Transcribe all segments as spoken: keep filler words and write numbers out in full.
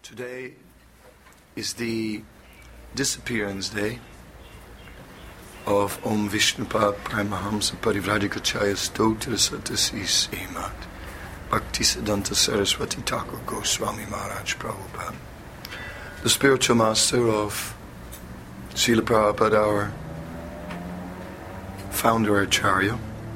Today is the disappearance day of Om Vishnupad Paramahamsa Parivrajikacharya Stotra Satasi Srimad Bhaktisiddhanta Saraswati Thakur Goswami Maharaj Prabhupada, the spiritual master of Srila Prabhupada, our founder Acharya,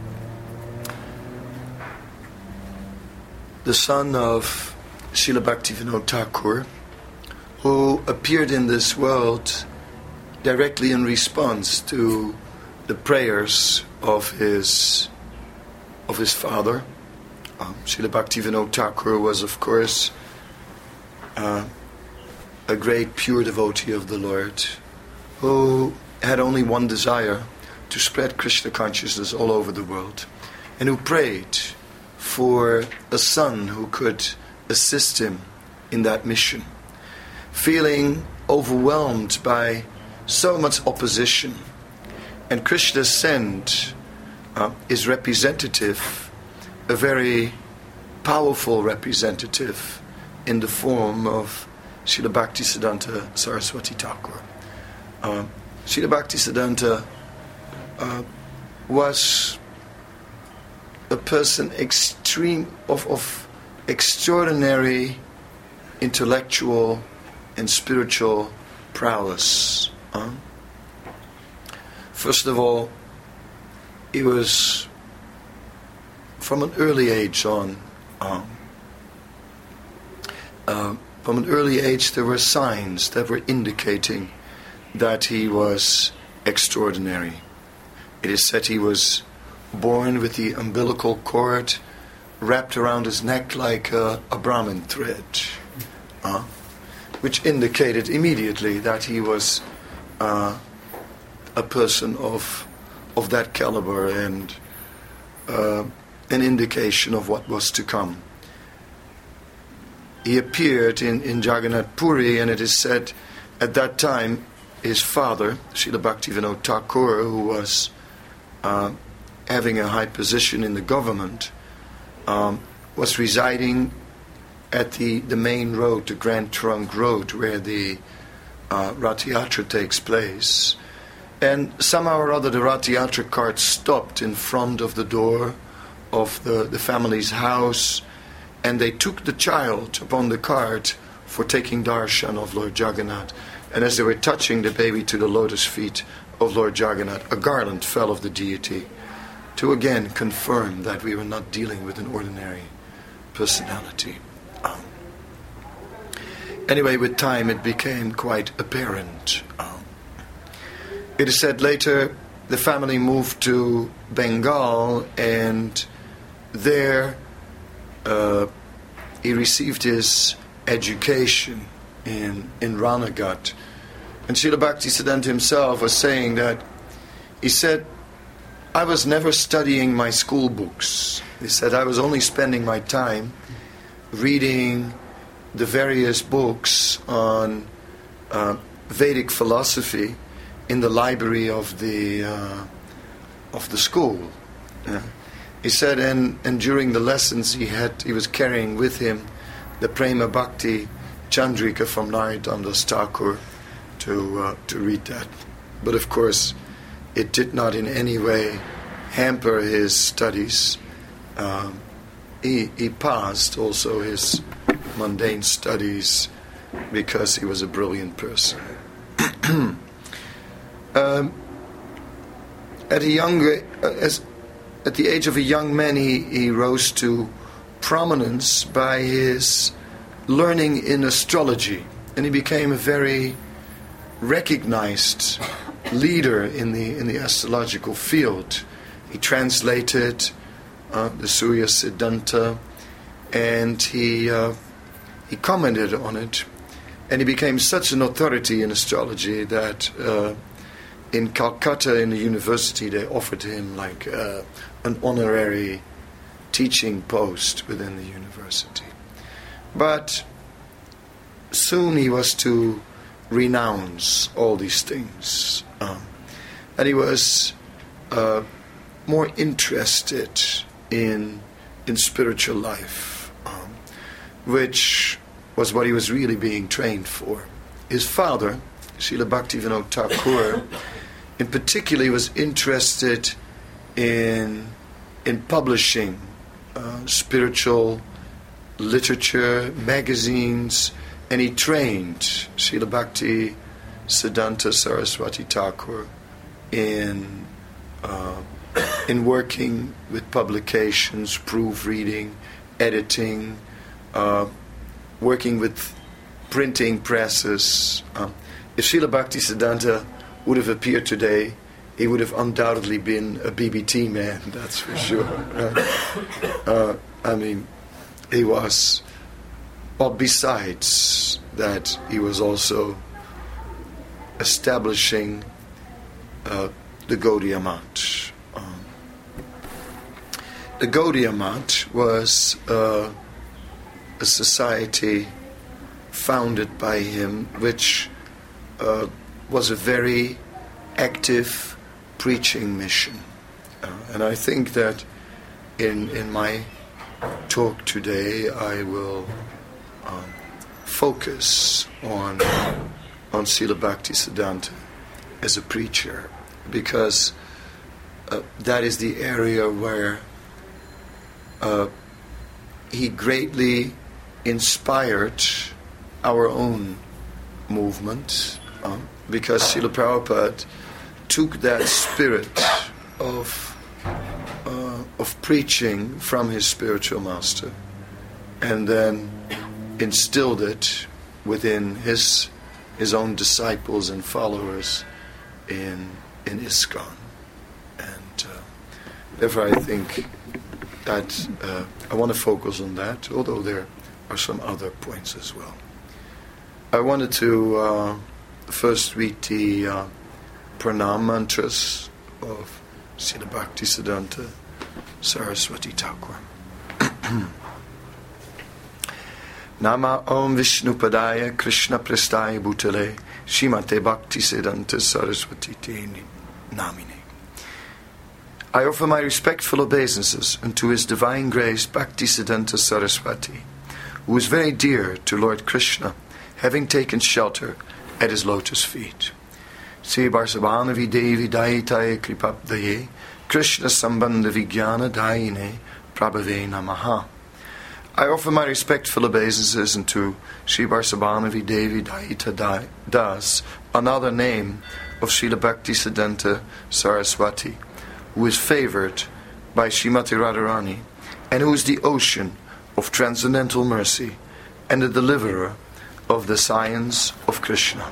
the son of Srila Bhaktivinoda Thakur, who appeared in this world directly in response to the prayers of his of his father. Um, Srila Bhaktivinoda Thakur was, of course, uh, a great pure devotee of the Lord, who had only one desire: to spread Krishna consciousness all over the world, and who prayed for a son who could assist him in that mission, feeling overwhelmed by so much opposition. And Krishna sent uh, his representative, a very powerful representative, in the form of Srila Bhaktisiddhanta Saraswati Thakur. Uh, Srila Bhaktisiddhanta uh, was a person extreme of, of extraordinary intellectual and spiritual prowess. Uh, first of all, he was, from an early age on, uh, uh, from an early age there were signs that were indicating that he was extraordinary. It is said he was born with the umbilical cord wrapped around his neck like a, a Brahmin thread, uh, which indicated immediately that he was uh, a person of of that caliber and uh, an indication of what was to come. He appeared in, in Jagannath Puri, and it is said at that time his father, Srila Bhaktivinoda Thakur, who was uh, having a high position in the government, Um, was residing at the, the main road, the Grand Trunk Road, where the uh, Rath Yatra takes place. And somehow or other the Rath Yatra cart stopped in front of the door of the, the family's house, and they took the child upon the cart for taking darshan of Lord Jagannath. And as they were touching the baby to the lotus feet of Lord Jagannath, a garland fell of the deity, to again confirm that we were not dealing with an ordinary personality. Um, anyway, with time it became quite apparent. Um, it is said later the family moved to Bengal, and there uh, he received his education in, in Ranagat. And Srila Bhaktisiddhanta himself was saying that, he said, I was never studying my school books. He said, I was only spending my time reading the various books on uh, Vedic philosophy in the library of the uh, of the school. Yeah. He said, and, and during the lessons he had, he was carrying with him the Prema Bhakti Chandrika from Narottam Das Thakur to uh, to read that. But of course, it did not in any way hamper his studies. Um, he, he passed also his mundane studies because he was a brilliant person. um, at a younger, as at the age of a young man, he, he rose to prominence by his learning in astrology, and he became a very recognized leader in the in the astrological field. He translated uh, the Surya Siddhanta, and he uh, he commented on it, and he became such an authority in astrology that uh, in Calcutta, in the university, they offered him like uh, an honorary teaching post within the university. But soon he was to renounce all these things, um, and he was uh, more interested in in spiritual life, um, which was what he was really being trained for. His father, Srila Bhaktivinoda Thakur, in particular was interested in in publishing uh, spiritual literature, magazines, and he trained Srila Bhakti Siddhanta Saraswati Thakur in uh, in working with publications, proofreading, editing, uh, working with printing presses. Uh, if Srila Bhakti Siddhanta would have appeared today, he would have undoubtedly been a B B T man, that's for sure. Right? Uh, I mean, he was, well, besides that, he was also establishing uh, the Gaudiya Math. Um, the Gaudiya Math was uh, a society founded by him, which uh, was a very active preaching mission. Uh, and I think that in in my talk today I will um, focus on on Srila Bhakti Siddhanta as a preacher, because uh, that is the area where uh, he greatly inspired our own movement, uh, because Srila Prabhupada took that spirit of uh, of preaching from his spiritual master and then instilled it within his his own disciples and followers in in ISKCON. And uh, therefore I think that uh, I want to focus on that, although there are some other points as well. I wanted to uh, first read the uh, Pranam mantras of Srila Bhakti Siddhanta Saraswati Thakur. Nama Om Vishnu Padaya Krishna Prestaya Bhutale Shrimate Bhakti Siddhanta Saraswati Te Namine. I offer my respectful obeisances unto His Divine Grace Bhakti Siddhanta Saraswati, who is very dear to Lord Krishna, having taken shelter at his lotus feet. Sri Varsabhanavi Devi Daitaye Kripapdaye Krishna Sambandha Vijnana Daine Prabhave Namaha. I offer my respectful obeisances unto Sri Varsabhanavi Devi Daita Das, another name of Srila Bhakti Siddhanta Saraswati, who is favored by Srimati Radharani, and who is the ocean of transcendental mercy and the deliverer of the science of Krishna.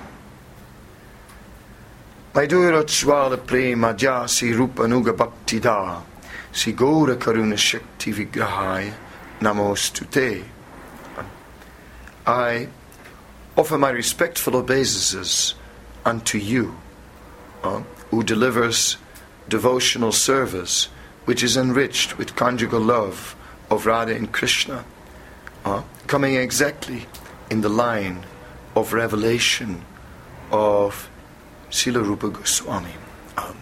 Maidurachvala prema jasi rupa nuga bhakti da sigora karuna shakti vigrahaya namostute. I offer my respectful obeisances unto you, uh, who delivers devotional service which is enriched with conjugal love of Radha and Krishna, uh, coming exactly in the line of revelation of Srila Rupa Goswami. Um,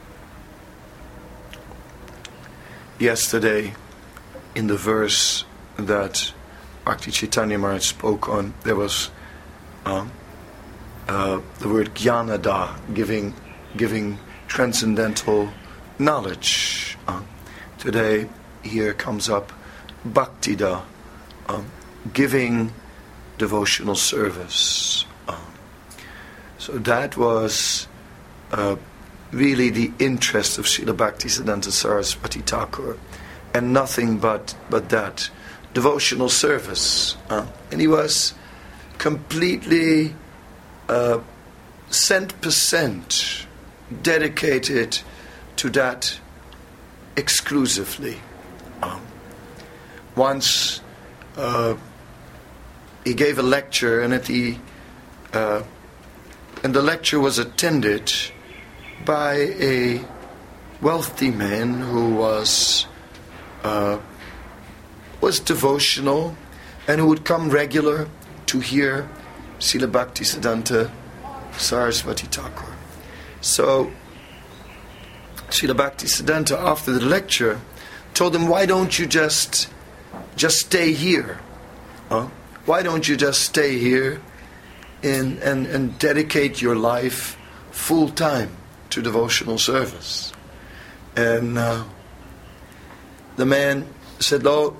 yesterday, in the verse that Bhakti Chaitanya Maharaj spoke on, there was um, uh, the word Jnanada, giving, giving transcendental knowledge. Uh, today, here comes up Bhaktida, um, giving devotional service. Um, so that was uh, really the interest of Srila Bhakti Siddhanta Saraswati Thakur, and nothing but but that devotional service. Uh, and he was completely uh, cent percent dedicated to that exclusively. Um, once uh, he gave a lecture, and at the uh, and the lecture was attended by a wealthy man who was uh, was devotional and who would come regular to hear Srila Bhakti Siddhanta Saraswati Thakur. So Srila Bhakti Siddhanta, after the lecture, told him, "Why don't you just just stay here? Huh? why don't you just stay here in, and, and dedicate your life full time to devotional service? And uh, the man said, no.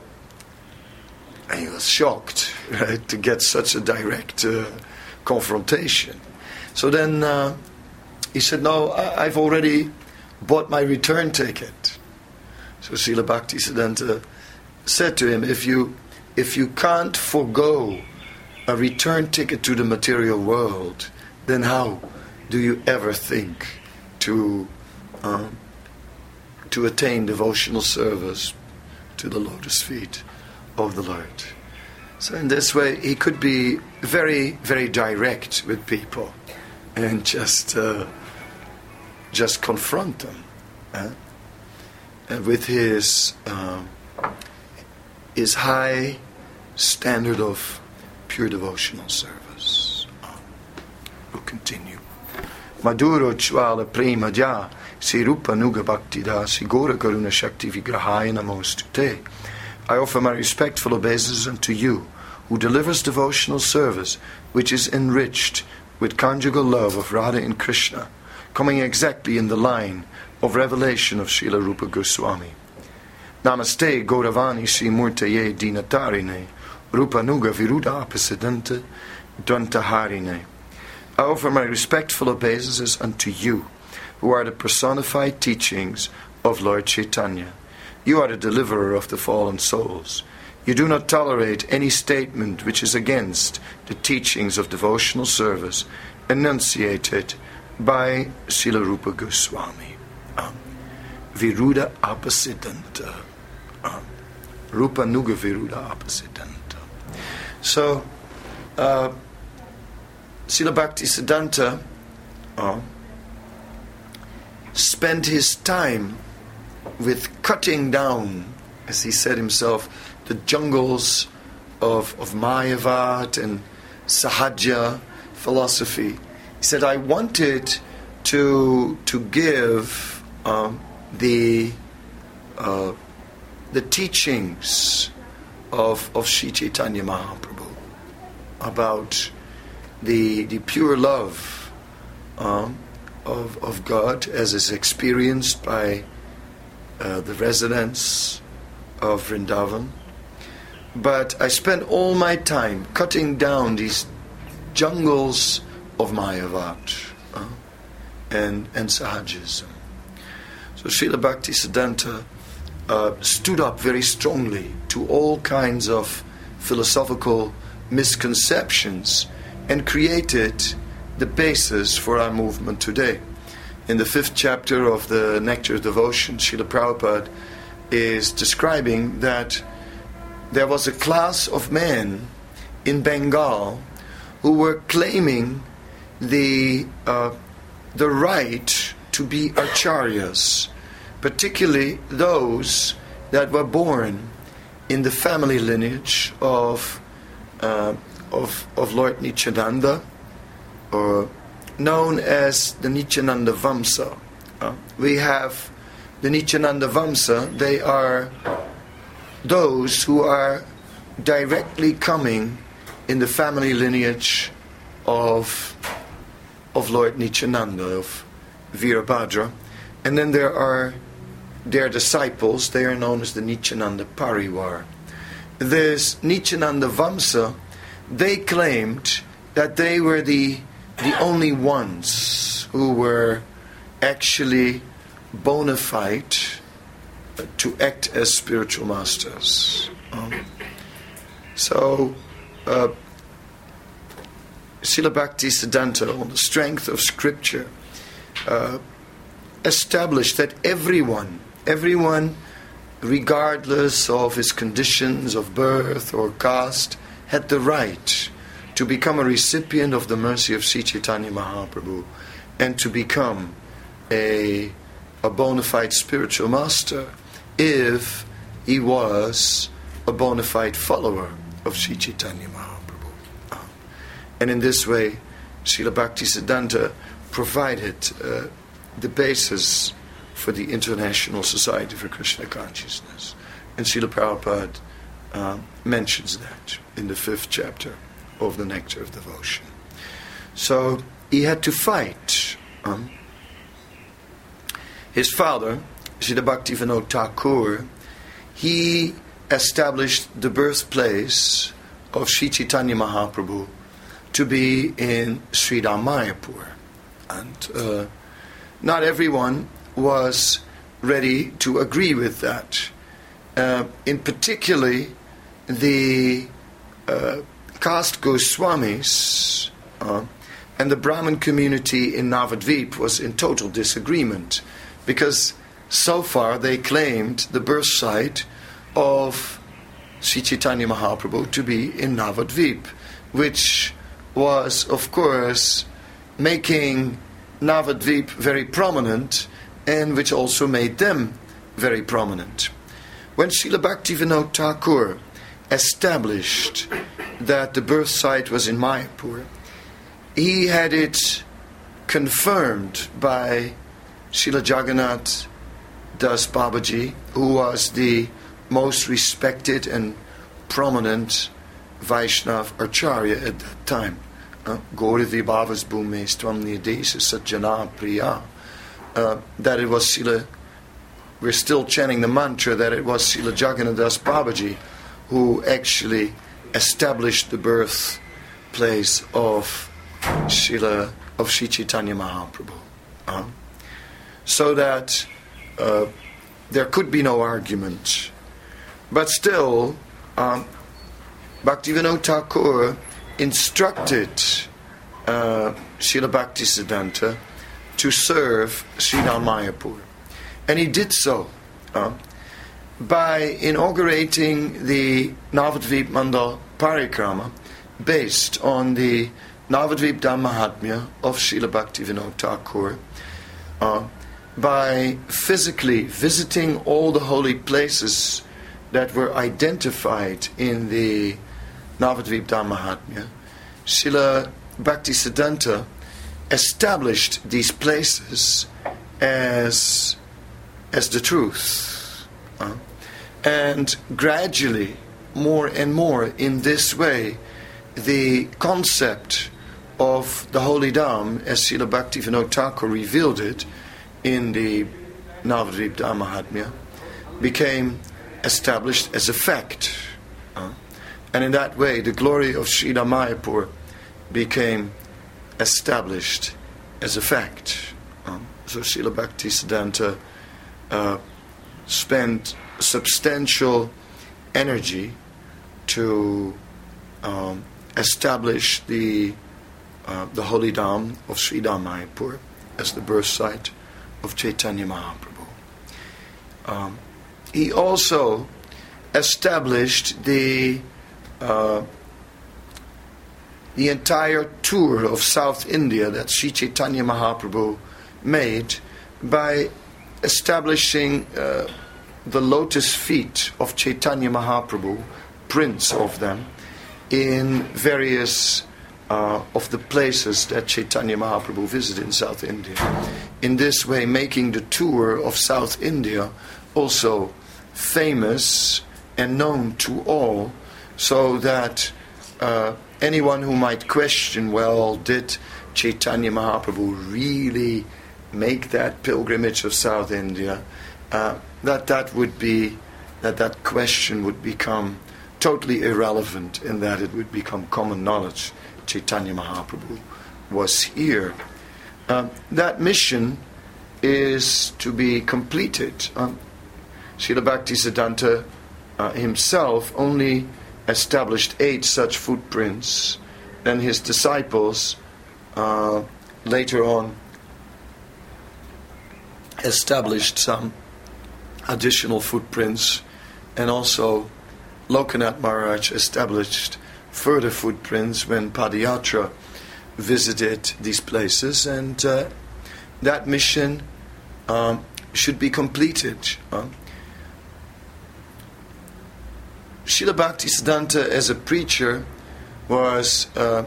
And he was shocked, right, to get such a direct uh, confrontation. So then uh, he said, no, I, I've already bought my return ticket. So Srila Bhaktisiddhanta said to him, if you if you can't forego a return ticket to the material world, then how do you ever think to um, to attain devotional service to the lotus feet of the Lord? So in this way, he could be very, very direct with people and just uh, just confront them uh, and with his uh, his high standard of pure devotional service. Uh, we'll continue. Madhuro Chwala Prema Ja Si Rupa Nuga Bhaktida Si Gora Karuna Shakti Vigrahaya Namostute. I offer my respectful obeisance unto you, who delivers devotional service, which is enriched with conjugal love of Radha and Krishna, coming exactly in the line of revelation of Srila Rupa Goswami. Namaste Gauravani Sri Murtaye Dinatarine, Rupa Nuga Viruda Apasiddhanta Dantaharine. I offer my respectful obeisances unto you, who are the personified teachings of Lord Chaitanya. You are the deliverer of the fallen souls. You do not tolerate any statement which is against the teachings of devotional service enunciated by Srila Rupa Goswami. Um, Viruda Apasiddhanta. Um, Rupa Nuga Viruda Apasiddhanta. So, uh, Srila Bhaktisiddhanta uh, spent his time with cutting down, as he said himself, the jungles of, of Mayavad and Sahaja philosophy. He said, I wanted to to give um, the uh, the teachings of of Sri Chaitanya Mahaprabhu about the the pure love um, of of God as is experienced by uh, the residents of Vrindavan. But I spent all my time cutting down these jungles of Mayavad uh, and and Sahajism. So Srila Bhaktisiddhanta uh, stood up very strongly to all kinds of philosophical misconceptions and created the basis for our movement today. In the fifth chapter of the Nectar of Devotion, Srila Prabhupada is describing that there was a class of men in Bengal who were claiming the uh, the right to be acharyas, particularly those that were born in the family lineage of uh, of of Lord Nityananda, or known as the Nityananda Vamsa. Uh, we have the Nityananda Vamsa. They are those who are directly coming in the family lineage of of Lord Nityananda, of Virabhadra. And then there are their disciples. They are known as the Nityananda Parivar. This Nityananda Vamsa, they claimed that they were the the only ones who were actually bona fide to act as spiritual masters. Um, so, uh, Srila Bhaktisiddhanta, on the strength of scripture, uh, established that everyone, everyone, regardless of his conditions of birth or caste, had the right to become a recipient of the mercy of Sri Chaitanya Mahaprabhu and to become a, a bona fide spiritual master if he was a bona fide follower of Sri Chaitanya Mahaprabhu. And in this way, Srila Bhaktisiddhanta provided uh, the basis for the International Society for Krishna Consciousness. And Srila Prabhupada uh, mentions that in the fifth chapter of the Nectar of Devotion. So he had to fight. Um, his father, Srila Bhaktivinoda Thakur, he established the birthplace of Sri Chaitanya Mahaprabhu to be in Sridham Mayapur. And uh, not everyone was ready to agree with that. Uh, in particularly, the uh, caste Goswamis uh, and the Brahmin community in Navadvip was in total disagreement, because so far they claimed the birth site of Sri Chaitanya Mahaprabhu to be in Navadvip, which was, of course, making Navadvip very prominent, and which also made them very prominent. When Srila Bhaktivinoda Thakur established that the birth site was in Mayapur, he had it confirmed by Srila Jagannath Das Babaji, who was the most respected and prominent Vaishnav Acharya at that time. Gauri Vibhavas Bhume Stvam Nidesha Sajjana Priya. That it was Srila, we're still chanting the mantra that it was Srila Jagannath Das Babaji who actually established the birthplace of Srila, of Sri Chaitanya Mahaprabhu. Uh, so that uh, there could be no argument. But still, um, Bhaktivinoda Thakur instructed uh, Srila Bhaktisiddhanta to serve Sridham Mayapur. And he did so uh, by inaugurating the Navadvip Mandal Parikrama based on the Navadvip Dham Mahatmya of Srila Bhaktivinoda Thakur, uh, by physically visiting all the holy places that were identified in the Navadvip Dham Mahatmya. Srila Bhaktisiddhanta established these places as as the truth. Uh, and gradually, more and more in this way, the concept of the Holy Dham, as Srila Bhaktivinoda Thakur revealed it in the Navadvip Dham Mahatmya, became established as a fact. Uh, and in that way, the glory of Sridham Mayapur became established as a fact. Um, so Srila Bhaktisiddhanta uh, spent substantial energy to um, establish the uh, the holy Dham of Sridham Mayapur as the birth site of Chaitanya Mahaprabhu. Um, he also established the uh, the entire tour of South India that Sri Chaitanya Mahaprabhu made by establishing uh, the lotus feet of Chaitanya Mahaprabhu, prints of them, in various uh, of the places that Chaitanya Mahaprabhu visited in South India. In this way, making the tour of South India also famous and known to all, so that uh, anyone who might question, well, did Chaitanya Mahaprabhu really make that pilgrimage of South India, uh, that that would be, that that question would become totally irrelevant, in that it would become common knowledge. Chaitanya Mahaprabhu was here. Uh, that mission is to be completed. Um, Srila Bhaktisiddhanta uh, himself only established eight such footprints, and his disciples uh, later on established some additional footprints, and also Lokanath Maharaj established further footprints when Padayatra visited these places, and uh, that mission um, should be completed. Uh, Srila Bhaktisiddhanta, as a preacher, was uh,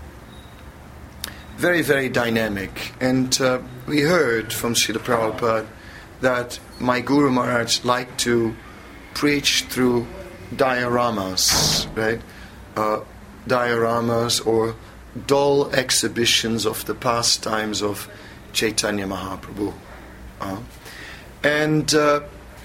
very, very dynamic. And uh, we heard from Srila Prabhupada that my Guru Maharaj liked to preach through dioramas, right? Uh, dioramas or doll exhibitions of the pastimes of Chaitanya Mahaprabhu. Uh, and uh,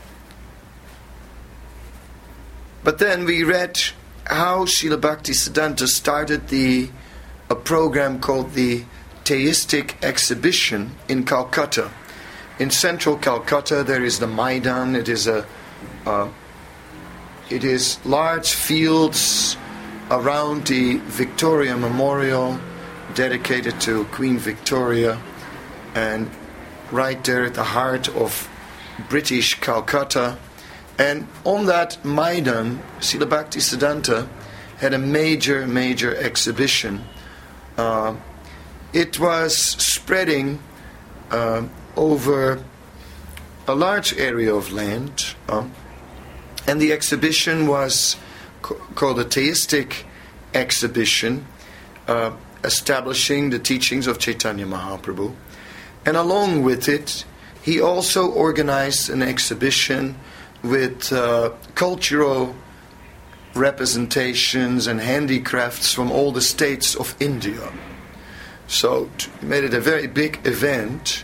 but then we read how Srila Bhaktisiddhanta started the a program called the Theistic Exhibition in Calcutta. In central Calcutta, there is the Maidan. It is a uh, it is large fields around the Victoria Memorial, dedicated to Queen Victoria, and right there at the heart of British Calcutta. And on that Maidan, Srila Bhaktisiddhanta had a major, major exhibition. Uh, it was spreading uh, over a large area of land, uh, and the exhibition was co- called a Theistic Exhibition, uh, establishing the teachings of Chaitanya Mahaprabhu. And along with it, he also organized an exhibition with uh, cultural representations and handicrafts from all the states of India. So he made it a very big event,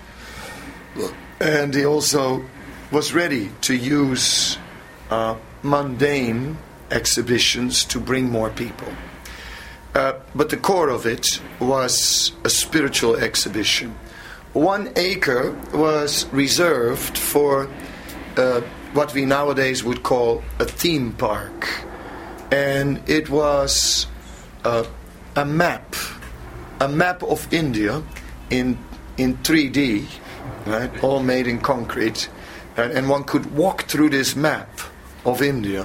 and he also was ready to use uh, mundane exhibitions to bring more people. Uh, but the core of it was a spiritual exhibition. One acre was reserved for uh, what we nowadays would call a theme park. And it was uh, a map, a map of India in in three D, right? All made in concrete, and, and one could walk through this map of India,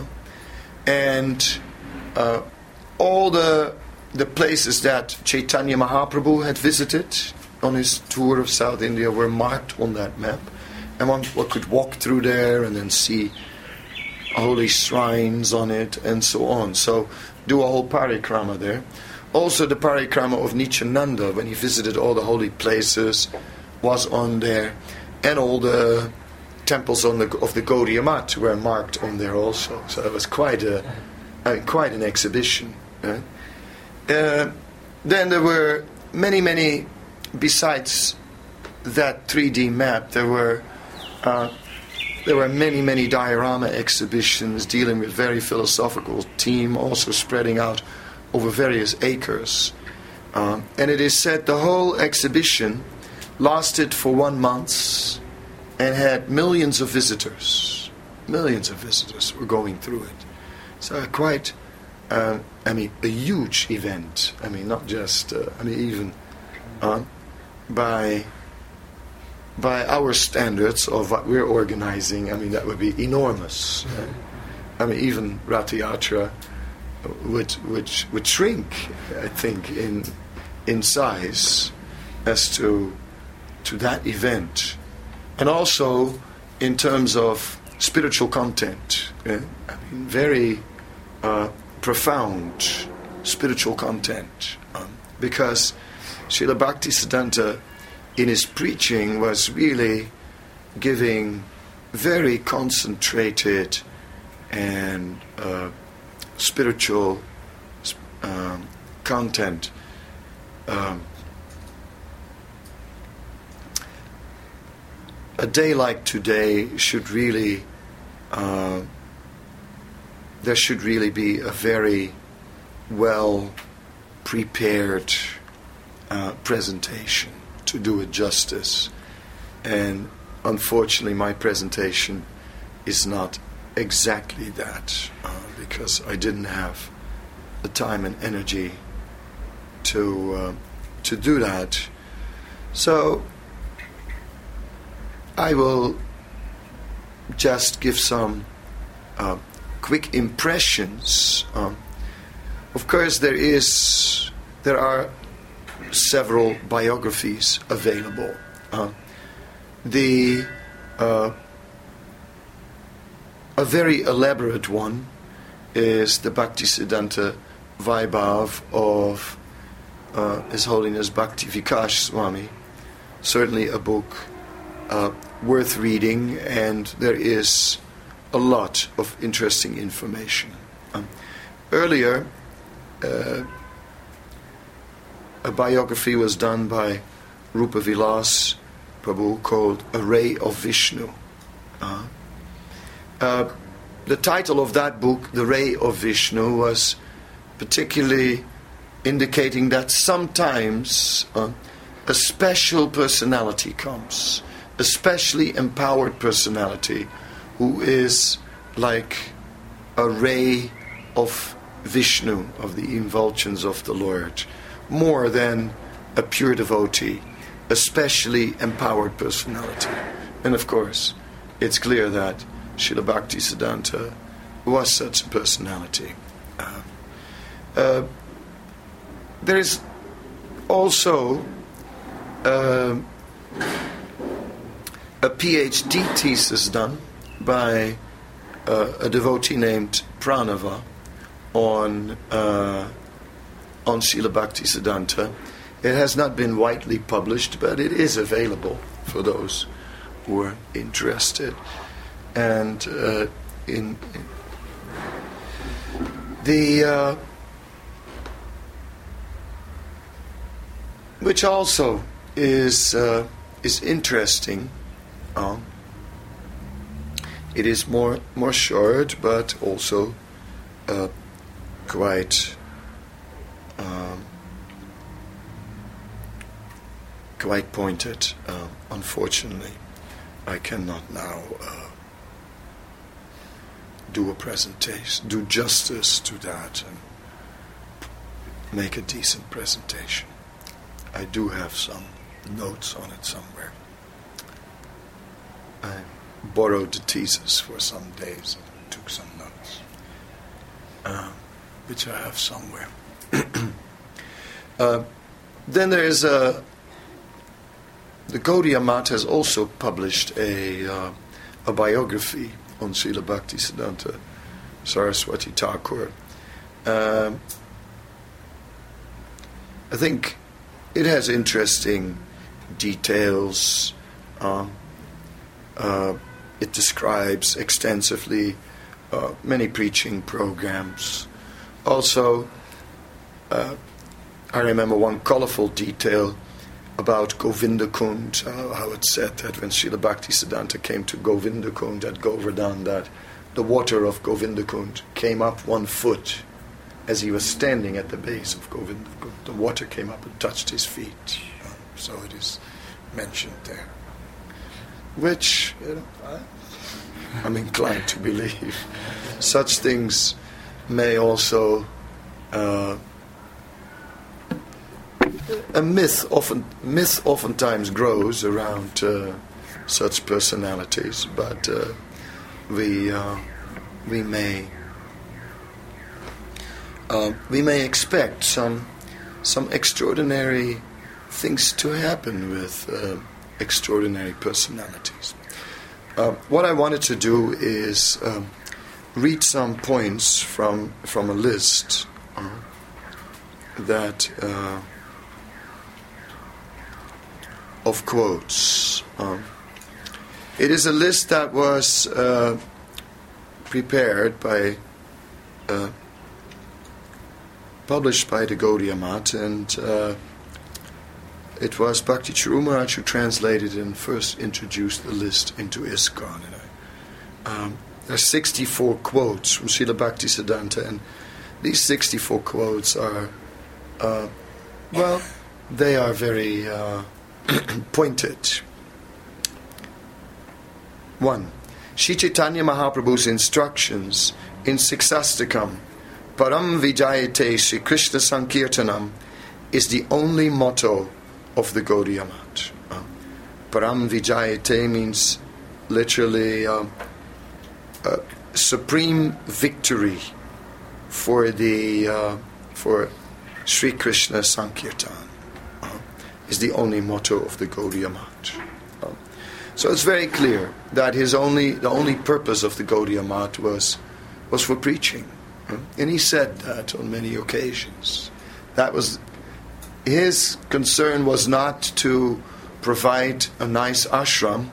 and uh, all the the places that Chaitanya Mahaprabhu had visited on his tour of South India were marked on that map, and one, one could walk through there and then see holy shrines on it and so on. So do a whole parikrama there. Also the parikrama of Nityananda, when he visited all the holy places, was on there, and all the temples on the, of the Gaudiya Math were marked on there also. So it was quite a I mean, quite an exhibition. Right? Uh, then there were many, many, besides that three D map, there were uh, there were many, many diorama exhibitions dealing with very philosophical theme, also spreading out over various acres. Uh, and it is said the whole exhibition lasted for one month and had millions of visitors. Millions of visitors were going through it. So quite, uh, I mean, a huge event. I mean, not just, uh, I mean, even uh, by by our standards of what we're organizing, I mean, that would be enormous. Uh, I mean, even Ratha Yatra would, would, would shrink, I think, in in size as to to that event. And also in terms of spiritual content. Uh, I mean, very uh, profound spiritual content. Um, because Srila Bhaktisiddhanta, in his preaching, was really giving very concentrated and uh, spiritual um, content. Um, a day like today should really, uh, there should really be a very well prepared uh, presentation to do it justice. And unfortunately my presentation is not exactly that, uh, because I didn't have the time and energy to uh, to do that. So I will just give some uh, quick impressions. Um, of course, there is there are several biographies available. Uh, the uh, a very elaborate one is the Bhaktisiddhanta Vaibhav of uh, His Holiness Bhakti Vikas Swami. Certainly a book uh, worth reading, and there is a lot of interesting information Um, earlier, uh, a biography was done by Rupa Vilas Prabhu called A Ray of Vishnu. Uh, uh, the title of that book, The Ray of Vishnu, was particularly indicating that sometimes uh, a special personality comes, a specially empowered personality who is like a ray of Vishnu, of the effulgence of the Lord, more than a pure devotee, a specially empowered personality. And of course, it's clear that Srila Bhaktisiddhanta was such a personality. Uh, uh, there is also uh, a PhD thesis done by uh, a devotee named Pranava on uh, on Srila Bhaktisiddhanta. It has not been widely published, but it is available for those who are interested. And uh, in, in the uh, which also is uh, is interesting. Uh, it is more more short, but also uh, quite. Um, quite pointed. Uh, unfortunately, I cannot now uh, do a presentation, do justice to that, and make a decent presentation. I do have some notes on it somewhere. I borrowed the thesis for some days and took some notes, uh, which I have somewhere. uh, then there is a The Gaudiya Math has also published a uh, a biography on Srila Bhaktisiddhanta Saraswati Thakur. Um, I think it has interesting details. Uh, uh, it describes extensively uh, many preaching programs. Also, uh, I remember one colorful detail about Govindakund, uh, how it's said that when Srila Bhaktisiddhanta came to Govindakund at Govardhan, that the water of Govindakund came up one foot as he was standing at the base of Govindakund. The water came up and touched his feet. Uh, so it is mentioned there. Which, you know, I, I'm inclined to believe. Such things may also... Uh, A myth often myth oftentimes grows around uh, such personalities, but uh, we uh, we may uh, we may expect some some extraordinary things to happen with uh, extraordinary personalities. Uh, what I wanted to do is um, read some points from from a list uh, that. Uh, of quotes. Um, it is a list that was uh, prepared by, uh, published by the Gaudiya Math, and uh, it was Bhakti Charu Maharaj who translated and first introduced the list into ISKCON. And I, um, there are sixty-four quotes from Srila Bhaktisiddhanta, and these sixty-four quotes are, uh, well, they are very... Uh, pointed. One, Sri Chaitanya Mahaprabhu's instructions in Siksastakam, Param Vijayate Sri Krishna Sankirtanam, is the only motto of the Gaudiya Math. Uh, Param Vijayate means literally uh, uh, supreme victory for the uh, for Sri Krishna Sankirtan. Is the only motto of the Gaudiya Math. Um, so it's very clear that his only the only purpose of the Gaudiya Math was was for preaching, um, and he said that on many occasions. That was his concern, was not to provide a nice ashram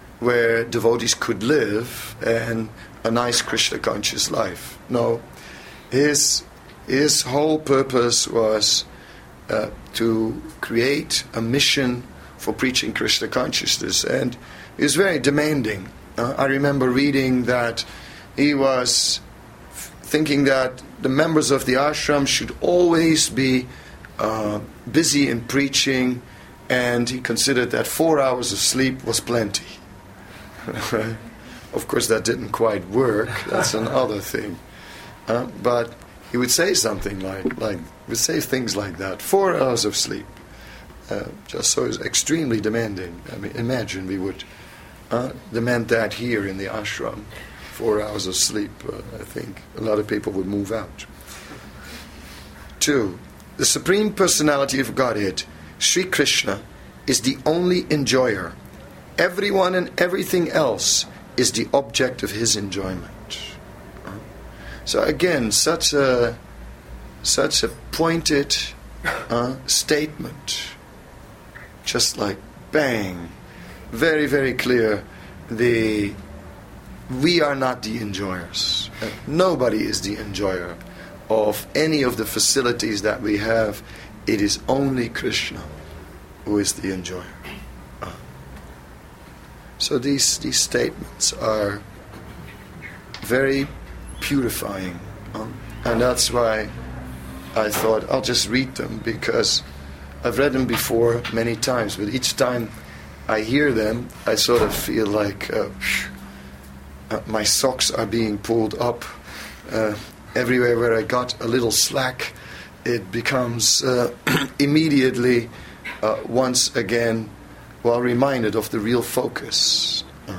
where devotees could live and a nice Krishna conscious life. No, his his whole purpose was uh, to create a mission for preaching Krishna consciousness, and he was very demanding. Uh, I remember reading that he was f- thinking that the members of the ashram should always be uh, busy in preaching, and he considered that four hours of sleep was plenty. Of course, that didn't quite work. That's another thing. Uh, but he would say something like, like, he would say things like that. Four hours of sleep. Uh, just so it's extremely demanding. I mean, imagine we would uh, demand that here in the ashram. Four hours of sleep. Uh, I think a lot of people would move out. Two, the Supreme Personality of Godhead, Sri Krishna, is the only enjoyer. Everyone and everything else is the object of his enjoyment. So again, such a such a pointed uh, statement, just like bang, very very clear. The we are not the enjoyers. Uh, nobody is the enjoyer of any of the facilities that we have. It is only Krishna who is the enjoyer. Uh, so these these statements are very purifying, um, and that's why I thought I'll just read them, because I've read them before many times, but each time I hear them I sort of feel like uh, uh, my socks are being pulled up. Uh, everywhere where I got a little slack, it becomes uh, immediately uh, once again well reminded of the real focus. Uh,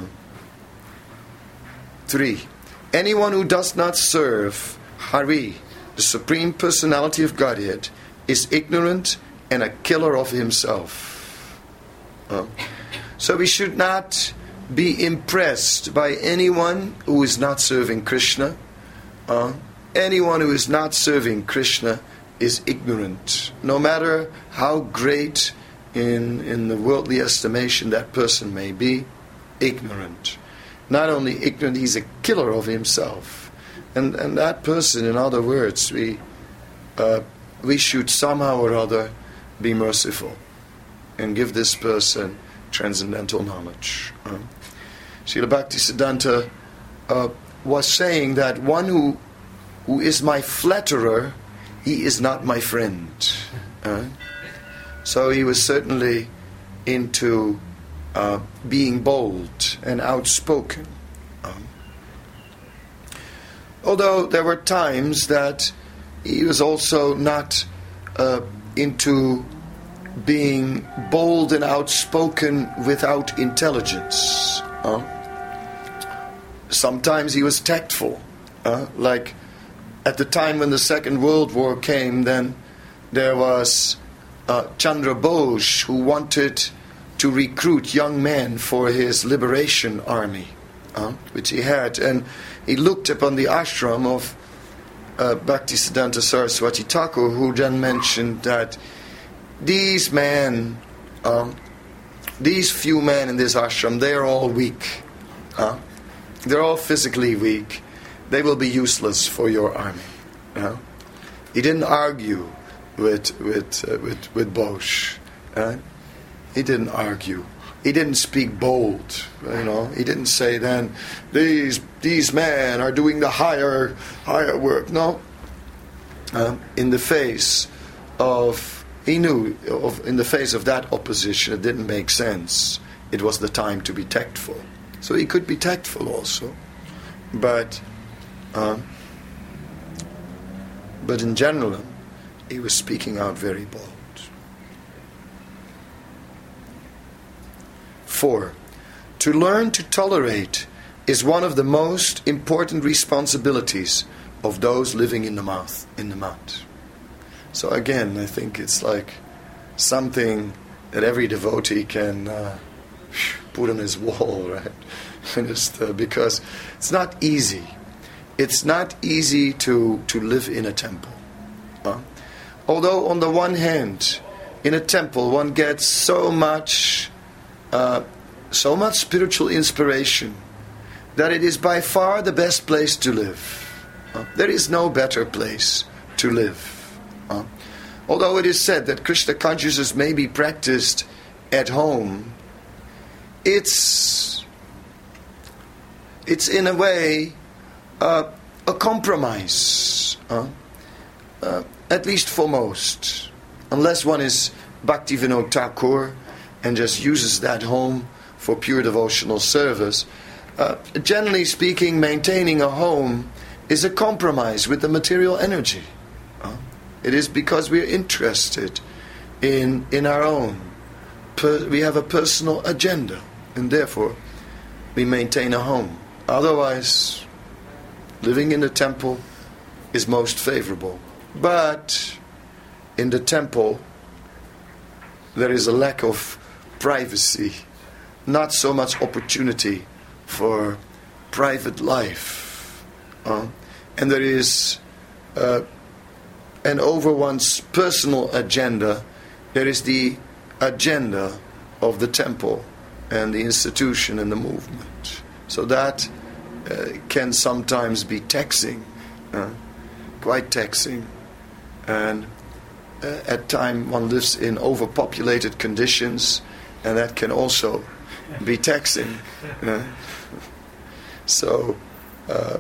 three. Anyone who does not serve Hari, the Supreme Personality of Godhead, is ignorant and a killer of himself. Uh, so we should not be impressed by anyone who is not serving Krishna. Uh, anyone who is not serving Krishna is ignorant, no matter how great in, in the worldly estimation that person may be. Ignorant. Not only ignorant, he's a killer of himself. And and that person, in other words, we uh, we should somehow or other be merciful and give this person transcendental knowledge. Uh, Srila Bhaktisiddhanta uh, was saying that one who who is my flatterer, he is not my friend. Uh, so he was certainly into Uh, being bold and outspoken. Um, although there were times that he was also not uh, into being bold and outspoken without intelligence. Uh, sometimes he was tactful. Uh, like at the time when the Second World War came, then there was uh, Chandra Bose, who wanted to recruit young men for his liberation army, uh, which he had. And he looked upon the ashram of uh, Bhaktisiddhanta Saraswati Thakur, who then mentioned that these men, uh, these few men in this ashram, they are all weak. Uh, they're all physically weak. They will be useless for your army. Uh, he didn't argue with with uh, with, with Bose. Uh, He didn't argue. He didn't speak bold. You know, he didn't say then, these these men are doing the higher higher work. No. Uh, in the face of he knew of in the face of that opposition, it didn't make sense. It was the time to be tactful. So he could be tactful also, but uh, but in general, he was speaking out very bold. Four, to learn to tolerate is one of the most important responsibilities of those living in the mouth, in the mount. So again, I think it's like something that every devotee can uh, put on his wall, right? Just, uh, because it's not easy. It's not easy to, to live in a temple. Uh, although on the one hand, in a temple one gets so much Uh, so much spiritual inspiration that it is by far the best place to live. Uh, there is no better place to live. Uh, although it is said that Krishna consciousness may be practiced at home, it's it's in a way uh, a compromise, uh, uh, at least for most, unless one is Bhaktivinoda Thakur and just uses that home for pure devotional service. Uh, generally speaking, maintaining a home is a compromise with the material energy. Uh, it is because we are interested in in our own. Per, we have a personal agenda, and therefore we maintain a home. Otherwise, living in the temple is most favorable. But in the temple, there is a lack of privacy, not so much opportunity for private life. Uh, and there is, uh, and over one's personal agenda, there is the agenda of the temple and the institution and the movement. So that uh, can sometimes be taxing, uh, quite taxing. And uh, at times one lives in overpopulated conditions, and that can also be taxing. Uh, so uh,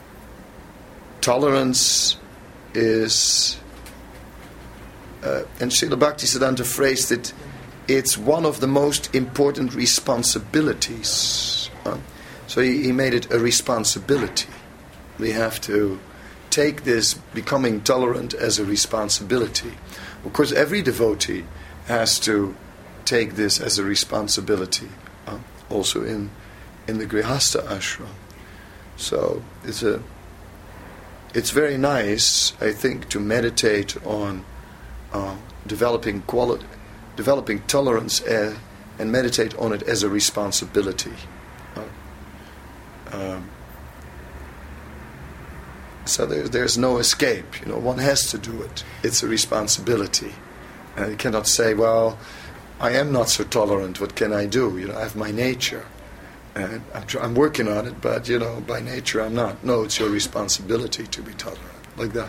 tolerance is, uh, and Srila Bhaktisiddhanta phrased it, it's one of the most important responsibilities. Uh, so he, he made it a responsibility. We have to take this becoming tolerant as a responsibility. Of course, every devotee has to take this as a responsibility, uh, also in in the Grihastha ashram. So it's a it's very nice, I think, to meditate on uh, developing quality, developing tolerance, uh, and meditate on it as a responsibility. Uh, um, so there, there's no escape. You know, one has to do it. It's a responsibility. And you cannot say, well, I am not so tolerant. What can I do? You know, I have my nature, and I'm, tr- I'm working on it. But you know, by nature, I'm not. No, it's your responsibility to be tolerant, like that.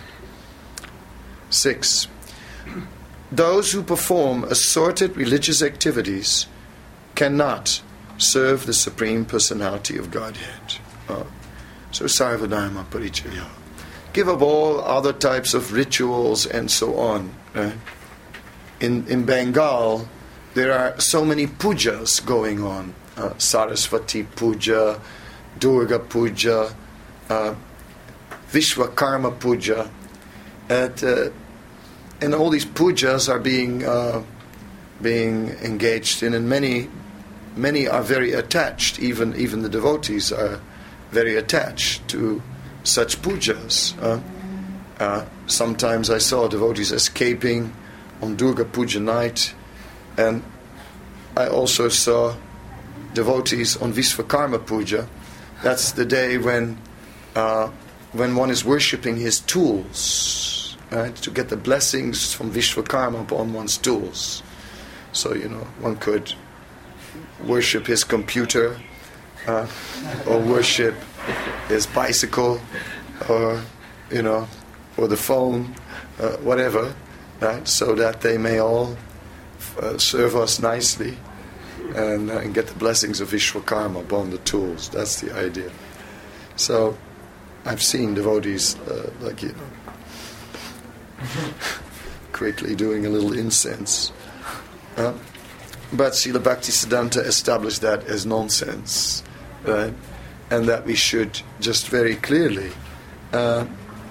Six. Those who perform assorted religious activities cannot serve the Supreme Personality of Godhead. Uh, so Sarvadharma Parichaya. Give up all other types of rituals and so on. Right? In in Bengal, there are so many pujas going on. Uh, Saraswati Puja, Durga Puja, uh, Vishwakarma Puja. And, uh, and all these pujas are being uh, being engaged in, and many many are very attached. Even even the devotees are very attached to such pujas. Uh, uh, sometimes I saw devotees escaping on Durga Puja night, and I also saw devotees on Vishwakarma Puja. That's the day when uh, when one is worshipping his tools, right, to get the blessings from Vishwakarma upon one's tools. So, you know, one could worship his computer, uh, or worship his bicycle, or, you know, or the phone, uh, whatever, right, so that they may all uh, serve us nicely and, uh, and get the blessings of Vishwakarma upon the tools. That's the idea. So I've seen devotees, uh, like, you know, quickly doing a little incense. Uh, but Srila Bhaktisiddhanta established that as nonsense, right? And that we should just very clearly uh,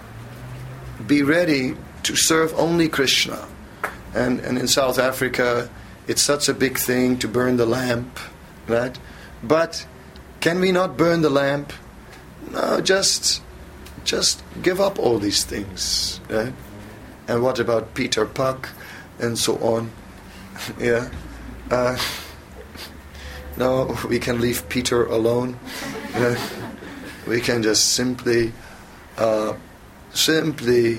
be ready to serve only Krishna. And, and in South Africa, it's such a big thing to burn the lamp, right? But can we not burn the lamp? No, just just give up all these things, right? And what about Peter Puck and so on? Yeah. Uh, no, we can leave Peter alone. Uh, we can just simply, uh, simply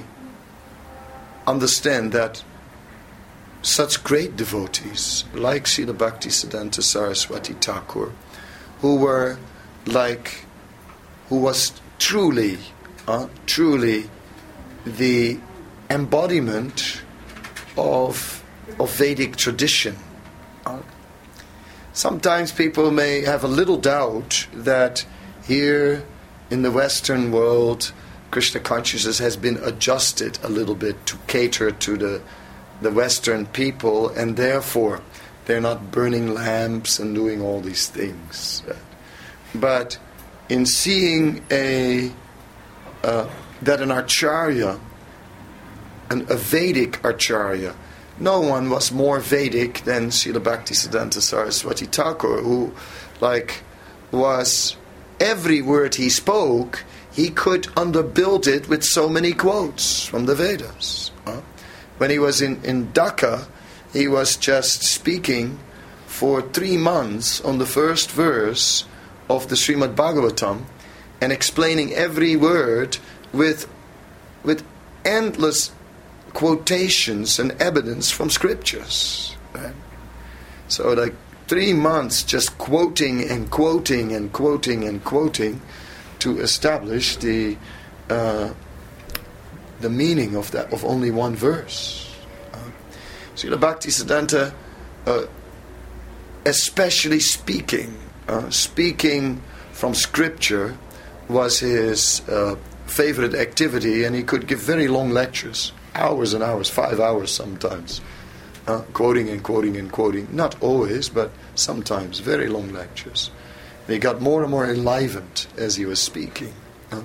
understand that such great devotees, like Srila Bhaktisiddhanta Saraswati Thakur, who were like, who was truly uh, truly the embodiment of, of Vedic tradition. Uh, sometimes people may have a little doubt that here in the Western world, Krishna consciousness has been adjusted a little bit to cater to the, the Western people, and therefore they're not burning lamps and doing all these things. But in seeing a uh, that an Acharya, an, a Vedic Acharya, no one was more Vedic than Srila Bhaktisiddhanta Saraswati Thakur, who, like, was every word he spoke, he could underbuild it with so many quotes from the Vedas. Huh? When he was in, in Dhaka, he was just speaking for three months on the first verse of the Srimad Bhagavatam and explaining every word with, with endless quotations and evidence from scriptures. Right? So like three months just quoting and quoting and quoting and quoting to establish the uh, the meaning of that of only one verse. Uh, Srila Bhaktisiddhanta, uh, especially speaking, uh, speaking from scripture was his uh, favorite activity, and he could give very long lectures, hours and hours, five hours sometimes, uh, quoting and quoting and quoting. Not always, but sometimes very long lectures. He got more and more enlivened as he was speaking. Uh,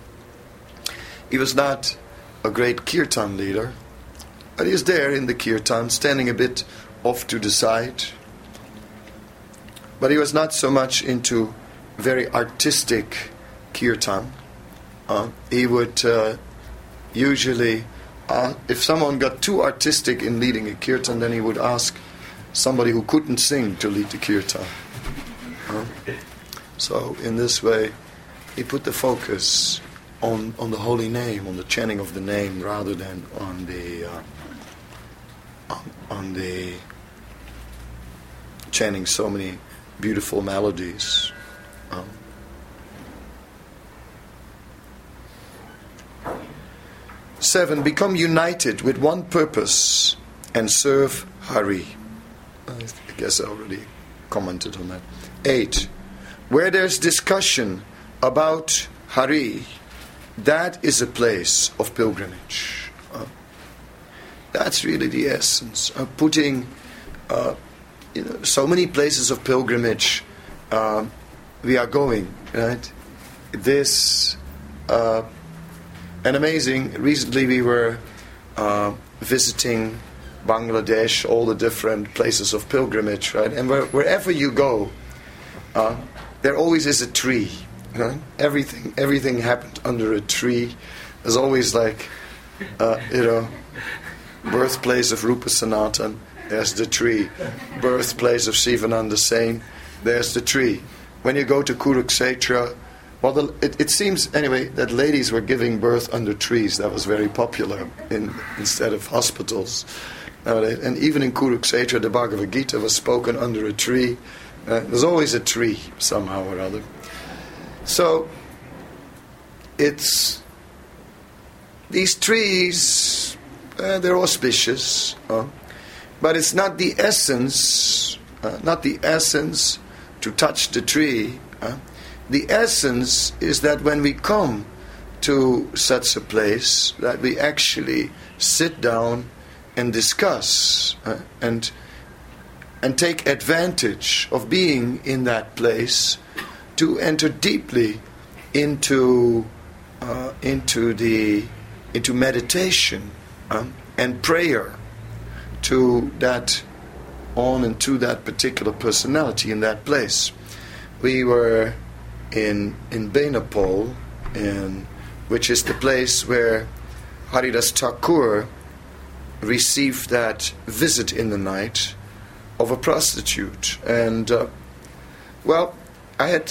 he was not a great kirtan leader, but he was there in the kirtan, standing a bit off to the side. But he was not so much into very artistic kirtan. Uh, he would uh, usually, uh, if someone got too artistic in leading a kirtan, then he would ask somebody who couldn't sing to lead the kirtan. Uh, so in this way, he put the focus on, on the holy name, on the chanting of the name, rather than on the uh, on, on the chanting so many beautiful melodies. Um, seven, become united with one purpose and serve Hari. I guess I already commented on that. Eight, where there's discussion about Hari, that is a place of pilgrimage. Uh, that's really the essence of putting, uh, you know, so many places of pilgrimage uh, we are going, right? This, uh, and amazing, recently we were uh, visiting Bangladesh, all the different places of pilgrimage, right? And where, wherever you go, uh, there always is a tree. Right? Everything, everything happened under a tree. There's always like, uh, you know, birthplace of Rupa Sanatan. There's the tree. Birthplace of Sivananda Sain. There's the tree. When you go to Kurukshetra, well, the, it, it seems anyway that ladies were giving birth under trees. That was very popular in instead of hospitals. Nowadays. And even in Kurukshetra, the Bhagavad Gita was spoken under a tree. Uh, there's always a tree somehow or other. So it's these trees, uh, they're auspicious, uh, but it's not the essence, uh, not the essence to touch the tree. Uh, the essence is that when we come to such a place, that we actually sit down and discuss uh, and and take advantage of being in that place to enter deeply into uh, into the into meditation um, and prayer to that on and to that particular personality in that place. We were in in Benapole, in which is the place where Haridas Thakur received that visit in the night of a prostitute, and uh, well. I had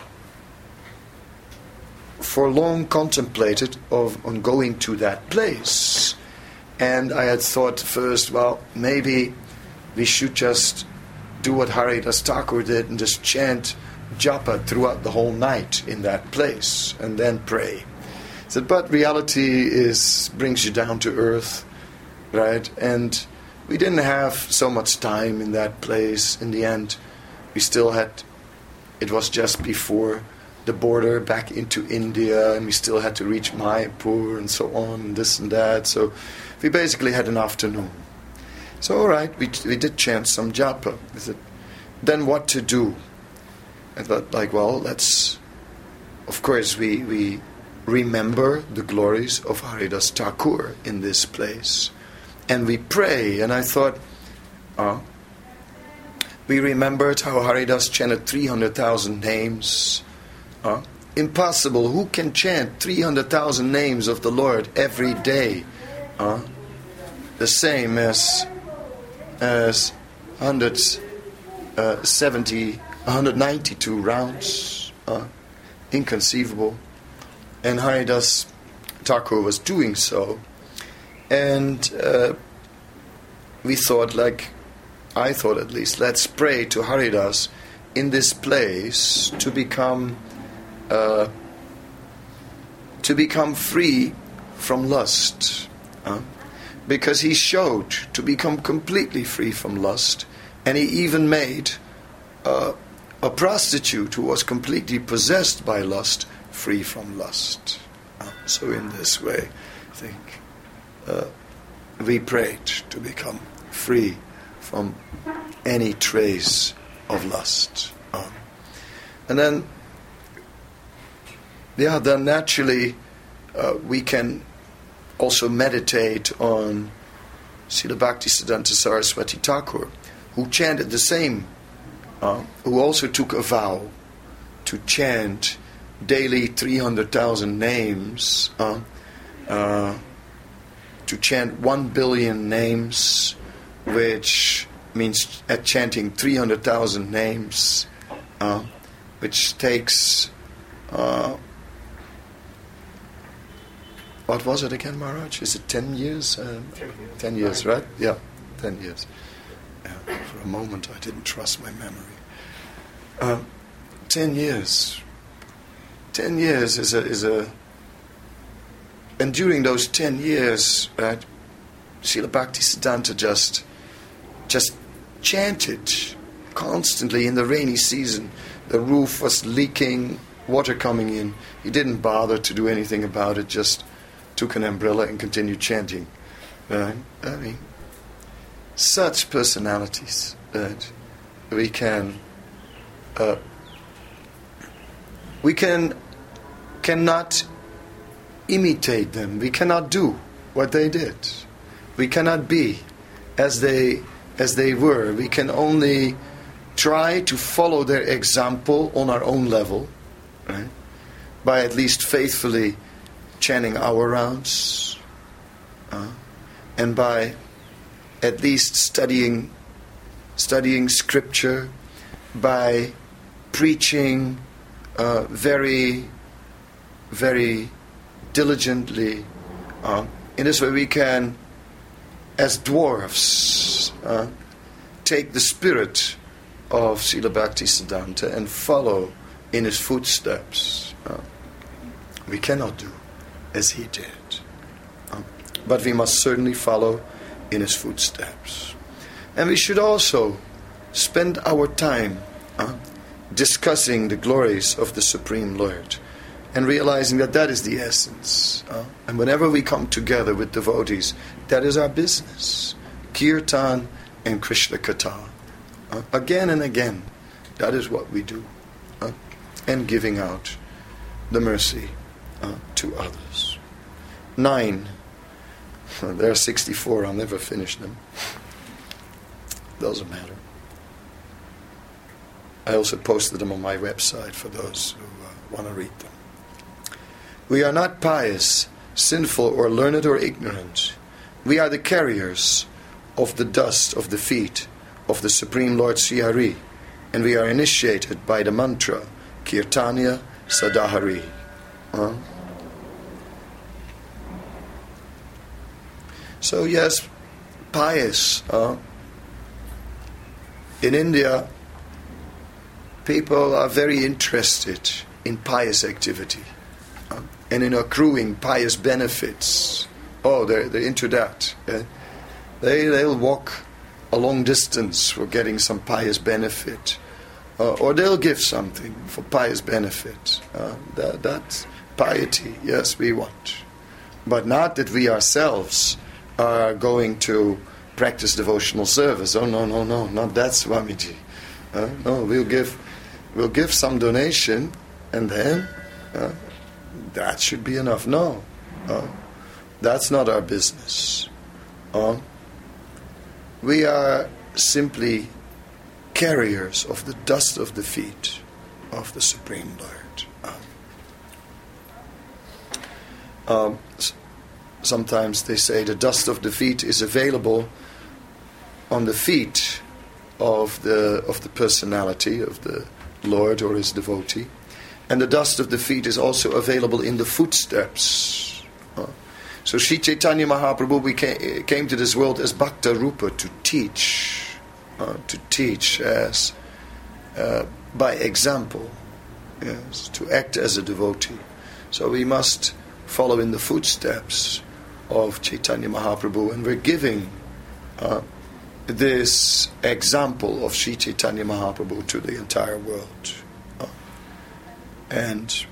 for long contemplated of on going to that place, and I had thought first, well, maybe we should just do what Haridas Thakur did and just chant japa throughout the whole night in that place and then pray. said, but reality is brings you down to earth, right? And we didn't have so much time in that place. In the end, we still had, it was just before the border back into India, and we still had to reach Mayapur and so on, and this and that. So we basically had an afternoon. So all right, we we did chant some japa. I said, then what to do? I thought, like, well, let's, of course, we, we remember the glories of Haridas Thakur in this place. And we pray. And I thought, uh, we remembered how Haridas chanted three hundred thousand names. Uh, impossible. Who can chant three hundred thousand names of the Lord every day? Uh, the same as as one hundred seventy, one hundred ninety-two rounds. Uh, inconceivable. And Haridas Thakur was doing so. And uh, we thought, like, I thought at least, let's pray to Haridas in this place to become uh, to become free from lust. Uh, because he showed to become completely free from lust, and he even made uh, a prostitute who was completely possessed by lust free from lust. Uh, so in this way, I think uh, we prayed to become free from any trace of lust. Uh, and then, yeah, then naturally uh, we can also meditate on Srila Bhaktisiddhanta Saraswati Thakur, who chanted the same, uh, who also took a vow to chant daily three hundred thousand names, uh, uh, to chant one billion names, which means at chanting three hundred thousand names, uh, which takes, uh, what was it again, Maharaj? Is it ten years? Uh, ten years? Ten years, right? Yeah, ten years. Yeah, for a moment I didn't trust my memory. Uh, ten years. Ten years is a, is a... And during those ten years, right, Srila Bhaktisiddhanta just, just chanted constantly in the rainy season. The roof was leaking, water coming in. He didn't bother to do anything about it, just took an umbrella and continued chanting. Right? I mean, such personalities that we can, uh, we can, cannot imitate them. We cannot do what they did. We cannot be as they as they were. We can only try to follow their example on our own level, right? By at least faithfully chanting our rounds, uh, and by at least studying studying scripture, by preaching uh, very, very diligently. Uh, in this way we can, as dwarfs, uh, take the spirit of Srila Bhaktisiddhanta and follow in his footsteps. Uh, we cannot do as he did. Uh, but we must certainly follow in his footsteps. And we should also spend our time uh, discussing the glories of the Supreme Lord and realizing that that is the essence. Uh, and whenever we come together with devotees, that is our business. Kirtan and Krishna Katha. Uh, again and again, that is what we do. Uh, and giving out the mercy uh, to others. Nine. There are sixty-four. I'll never finish them. Doesn't matter. I also posted them on my website for those who uh, want to read them. We are not pious, sinful, or learned or ignorant. We are the carriers of the dust of the feet of the Supreme Lord Sri Hari, and we are initiated by the mantra Kirtanya Sadahari. Huh? So yes, pious. Uh, in India, people are very interested in pious activity. Uh, and in accruing pious benefits. Oh, they're, they're into that. Yeah? They, they'll walk a long distance for getting some pious benefit. Uh, or they'll give something for pious benefit. Uh, that, that's piety, yes, we want. But not that we ourselves are going to practice devotional service. Oh, no, no, no, not that, Swamiji. Uh, no, we'll give, we'll give some donation, and then uh, that should be enough. No, uh, that's not our business. Uh, we are simply carriers of the dust of the feet of the Supreme Lord. Um, um, sometimes they say the dust of the feet is available on the feet of the of the personality of the Lord or his devotee, and the dust of the feet is also available in the footsteps. Uh, so Sri Chaitanya Mahaprabhu we came, came to this world as Bhakta Rupa to teach. Uh, to teach as uh, by example, yes, to act as a devotee. So we must follow in the footsteps of Chaitanya Mahaprabhu, and we're giving uh, this example of Sri Chaitanya Mahaprabhu to the entire world. Uh, and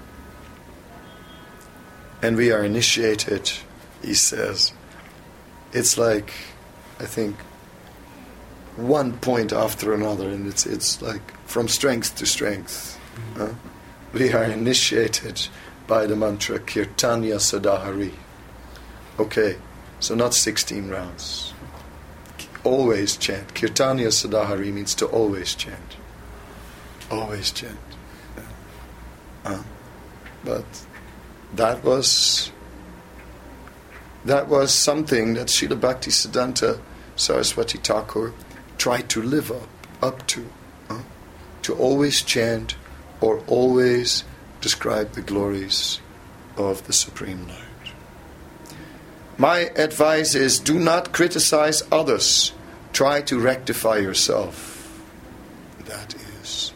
and we are initiated, he says. It's like, I think, one point after another, and it's it's like from strength to strength. Uh, we are initiated by the mantra Kirtanya Sadahari. Okay, so not sixteen rounds. Always chant. Kirtanya Sadahari means to always chant. Always chant. Uh, but that was that was something that Srila Bhaktisiddhanta Saraswati Thakur tried to live up, up to, uh, to always chant or always describe the glories of the Supreme Lord. My advice is, do not criticize others. Try to rectify yourself. That is.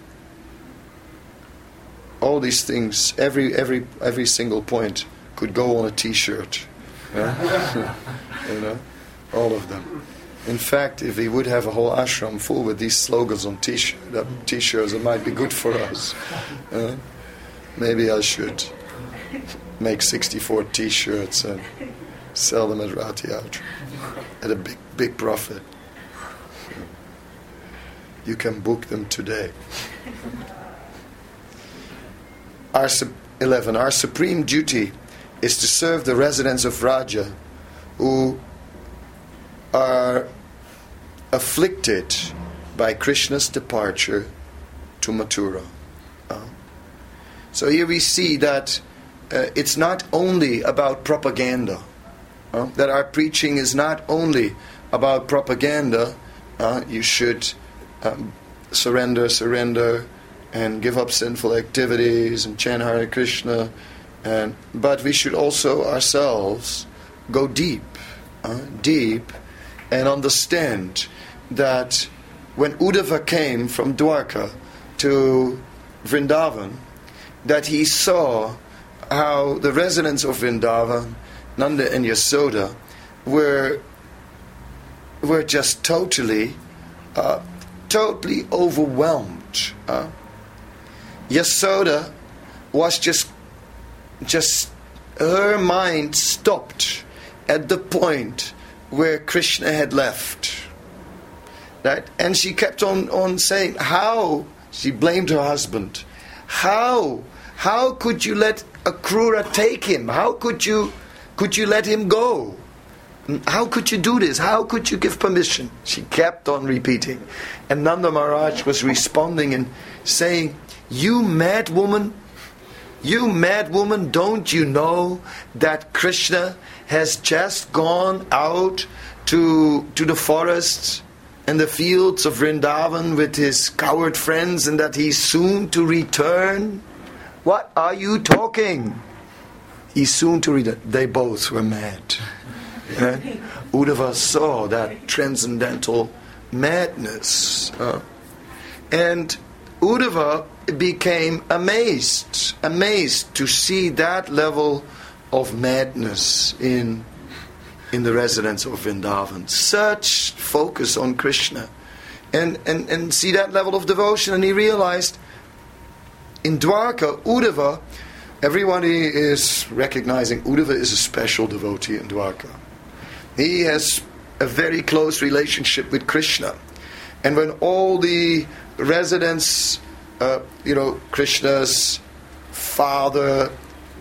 All these things, every every every single point could go on a T-shirt. Yeah? You know, all of them. In fact, if we would have a whole ashram full with these slogans on t-shirt, uh, t-shirts, it might be good for us. Uh, maybe I should make sixty-four t-shirts and sell them at Rati Outram at a big, big profit. You can book them today. Our su- eleven. Our supreme duty is to serve the residents of Raja who are afflicted by Krishna's departure to Mathura. Uh, so here we see that uh, it's not only about propaganda, uh, that our preaching is not only about propaganda. Uh, you should um, surrender, surrender, and give up sinful activities and chant Hare Krishna, and but we should also ourselves go deep, uh, deep, and understand that when Uddhava came from Dwarka to Vrindavan, that he saw how the residents of Vrindavan, Nanda and Yasoda, were were just totally, uh, totally overwhelmed. Uh, Yasoda was just, just her mind stopped at the point where Krishna had left. Right? And she kept on, on saying, how? She blamed her husband. How? How could you let Akrura take him? How could you could you let him go? How could you do this? How could you give permission? She kept on repeating. And Nanda Maharaj was responding and saying, you mad woman, you mad woman, don't you know that Krishna has just gone out to to the forests and the fields of Vrindavan with his coward friends, and that he's soon to return? What are you talking? He's soon to return. They both were mad. Right? Uddhava saw that transcendental madness. Uh, and Uddhava became amazed, amazed to see that level of madness in, in the residents of Vrindavan. Such focus on Krishna. And, and, and see that level of devotion. And he realized in Dwarka, Uddhava, everybody is recognizing Uddhava is a special devotee in Dwarka. He has a very close relationship with Krishna. And when all the residents, uh, you know, Krishna's father,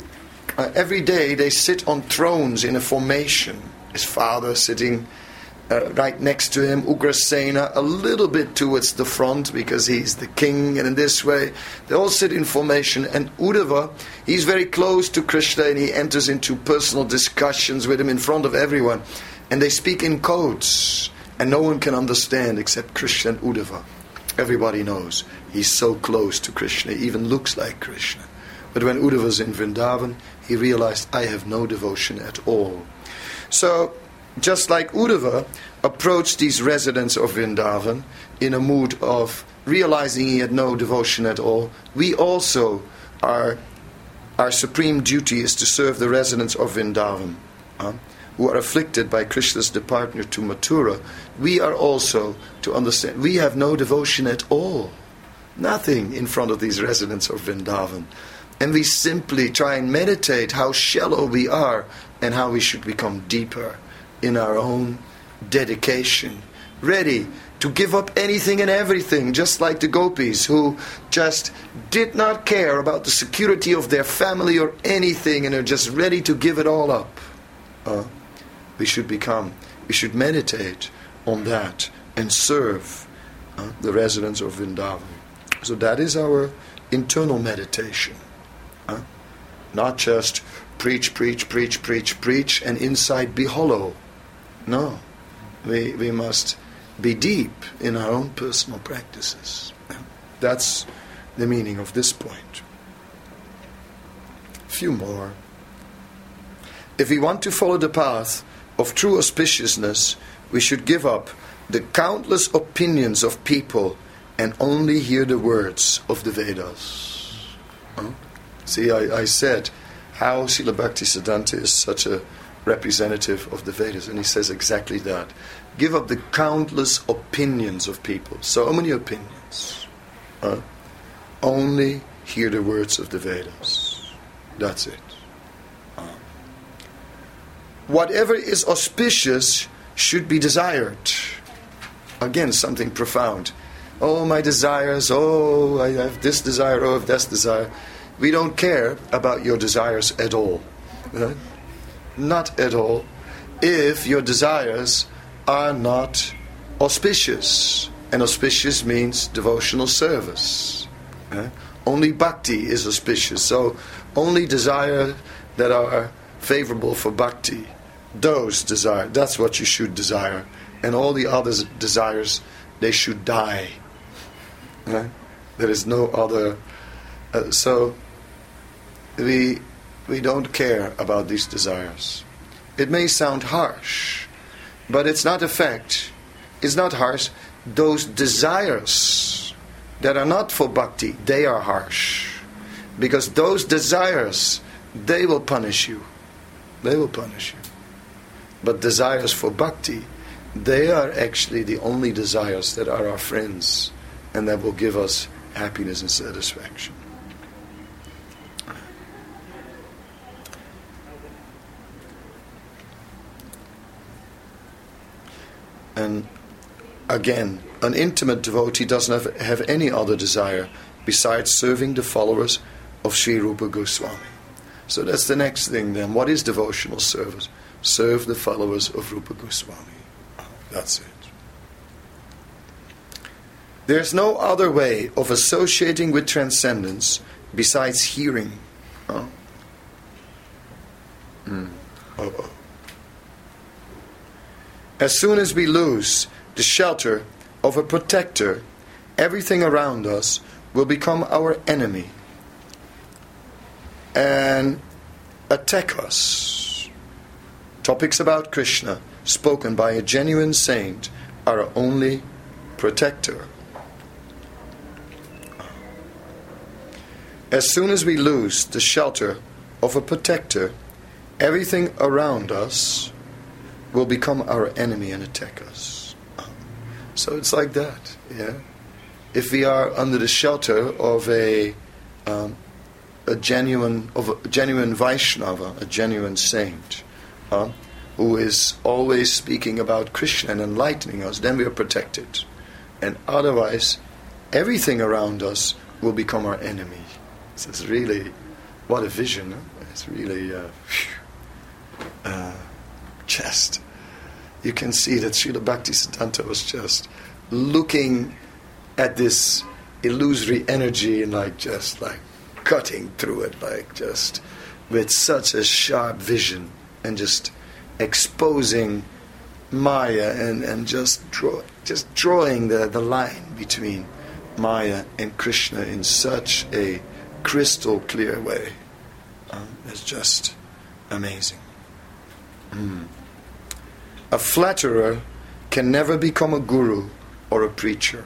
uh, every day they sit on thrones in a formation. His father sitting uh, right next to him, Ugrasena, a little bit towards the front because he's the king, and in this way they all sit in formation. And Uddhava, he's very close to Krishna, and he enters into personal discussions with him in front of everyone. And they speak in codes, and no one can understand except Krishna and Uddhava. Everybody knows he's so close to Krishna, he even looks like Krishna. But when Uddhava was in Vrindavan, he realized, I have no devotion at all. So, just like Uddhava approached these residents of Vrindavan in a mood of realizing he had no devotion at all, we also, are, our supreme duty is to serve the residents of Vrindavan, huh, who are afflicted by Krishna's departure to Mathura. We are also to understand, we have no devotion at all. Nothing in front of these residents of Vrindavan. And we simply try and meditate how shallow we are and how we should become deeper in our own dedication, ready to give up anything and everything, just like the gopis who just did not care about the security of their family or anything, and are just ready to give it all up. Uh, we should become, we should meditate on that and serve uh, the residents of Vrindavan. So that is our internal meditation. Uh, not just preach, preach, preach, preach, preach, and inside be hollow. No, we we must be deep in our own personal practices. That's the meaning of this point. A few more. If we want to follow the path of true auspiciousness, we should give up the countless opinions of people and only hear the words of the Vedas. Huh? See, I, I said how Srila Bhaktisiddhanta is such a representative of the Vedas, and he says exactly that. Give up the countless opinions of people. So many opinions. Huh? Only hear the words of the Vedas. That's it. Uh, whatever is auspicious should be desired. Again, something profound. Oh, my desires. Oh, I have this desire. Oh, I have this desire. We don't care about your desires at all. Right? Not at all. If your desires are not auspicious. And auspicious means devotional service. Right? Only bhakti is auspicious. So only desire that are favorable for bhakti. Those desire. That's what you should desire. And all the other desires, they should die. Right? There is no other. Uh, so we we don't care about these desires. It may sound harsh, but it's not a fact. It's not harsh. Those desires that are not for bhakti, they are harsh. Because those desires, they will punish you. They will punish you. But desires for bhakti, they are actually the only desires that are our friends and that will give us happiness and satisfaction. And again, an intimate devotee doesn't have, have any other desire besides serving the followers of Sri Rupa Goswami. So that's the next thing then. What is devotional service? Serve the followers of Rupa Goswami. That's it. There's no other way of associating with transcendence besides hearing. Huh? Mm. Uh-oh. As soon as we lose the shelter of a protector, everything around us will become our enemy and attack us. Topics about Krishna spoken by a genuine saint are our only protector. As soon as we lose the shelter of a protector, everything around us will become our enemy and attack us. So it's like that, yeah. If we are under the shelter of a um, a genuine of a genuine Vaishnava, a genuine saint, uh, who is always speaking about Krishna and enlightening us, then we are protected. And otherwise, everything around us will become our enemy. So it's really, what a vision. Huh? It's really uh, uh, just, you can see that Srila Bhaktisiddhanta was just looking at this illusory energy and like just like cutting through it, like just with such a sharp vision and just exposing Maya and, and just draw, just drawing the, the line between Maya and Krishna in such a crystal clear way. Uh, it's just amazing. Mm. A flatterer can never become a guru or a preacher.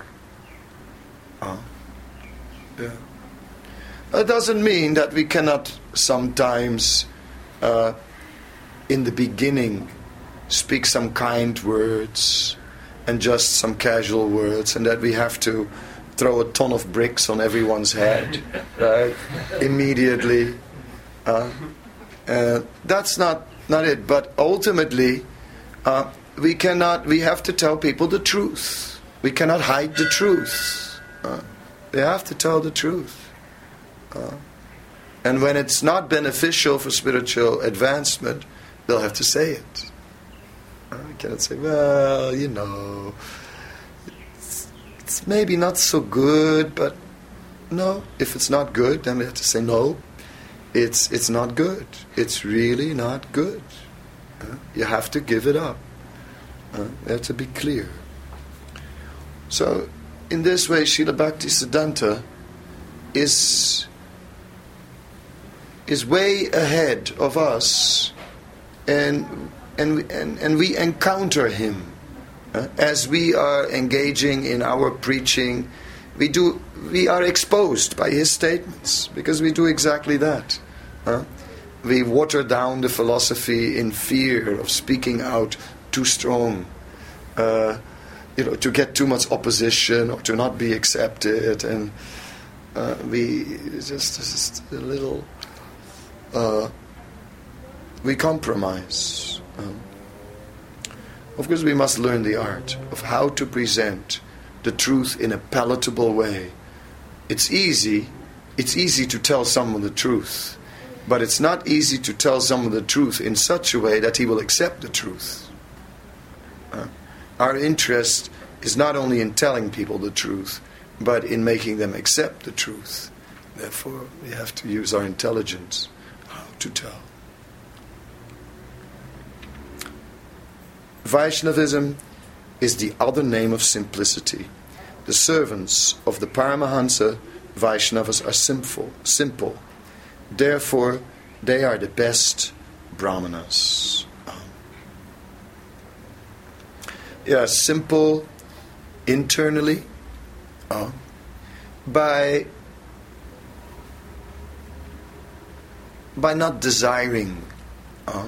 Uh, yeah. That doesn't mean that we cannot sometimes, uh, in the beginning, speak some kind words and just some casual words, and that we have to throw a ton of bricks on everyone's head, right? Immediately. Uh, uh, that's not, not it. But ultimately, uh, we cannot. We have to tell people the truth. We cannot hide the truth. Uh, they have to tell the truth. Uh, and when it's not beneficial for spiritual advancement, they'll have to say it. Uh, you cannot say, well, you know, it's, it's maybe not so good, but no. If it's not good, then we have to say no. It's it's not good. It's really not good. Uh, you have to give it up. Uh, you have to be clear. So, in this way, Srila Bhaktisiddhanta is is way ahead of us, and and and, and we encounter him uh, as we are engaging in our preaching. We do. We are exposed by his statements because we do exactly that. Huh? We water down the philosophy in fear of speaking out too strong, uh, you know, to get too much opposition or to not be accepted, and uh, we just, just a little. Uh, we compromise. Um, of course, we must learn the art of how to present the truth in a palatable way. It's easy, it's easy to tell someone the truth, but it's not easy to tell someone the truth in such a way that he will accept the truth. Uh, our interest is not only in telling people the truth, but in making them accept the truth. Therefore, we have to use our intelligence how to tell. Vaishnavism is the other name of simplicity. The servants of the Paramahansa Vaishnavas are simple, simple. Therefore, they are the best brahmanas. Um, yeah, simple internally, uh, by by not desiring uh,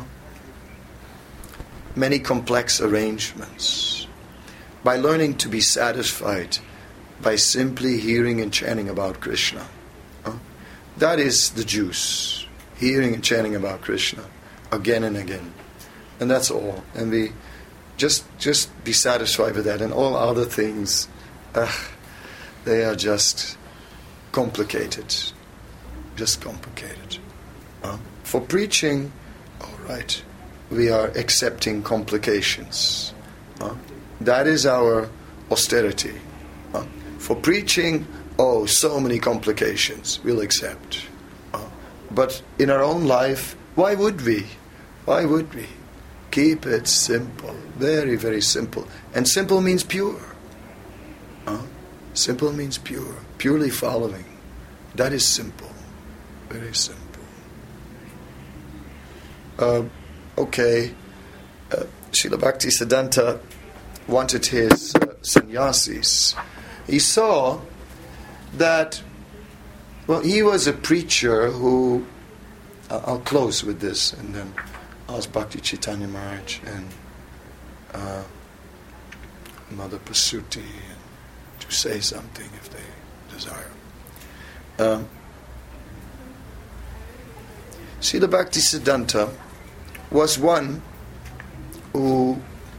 many complex arrangements, by learning to be satisfied by simply hearing and chanting about Krishna. Uh, that is the juice, hearing and chanting about Krishna again and again. And that's all. And we just just be satisfied with that. And all other things, uh, they are just complicated. Just complicated. Uh, for preaching, all right, we are accepting complications. Uh, that is our austerity. Uh, for preaching, oh, so many complications, we'll accept. Uh, but in our own life, why would we? Why would we? Keep it simple. Very, very simple. And simple means pure. Uh, simple means pure. Purely following. That is simple. Very simple. Uh, okay. Uh, Srila Bhaktisiddhanta wanted his uh, sannyasis. He saw that Well, he was a preacher who, uh, I'll close with this and then ask Bhakti Chaitanya Maharaj and uh, Mother Prasuti to say something if they desire. Um, Srila Bhaktisiddhanta was one who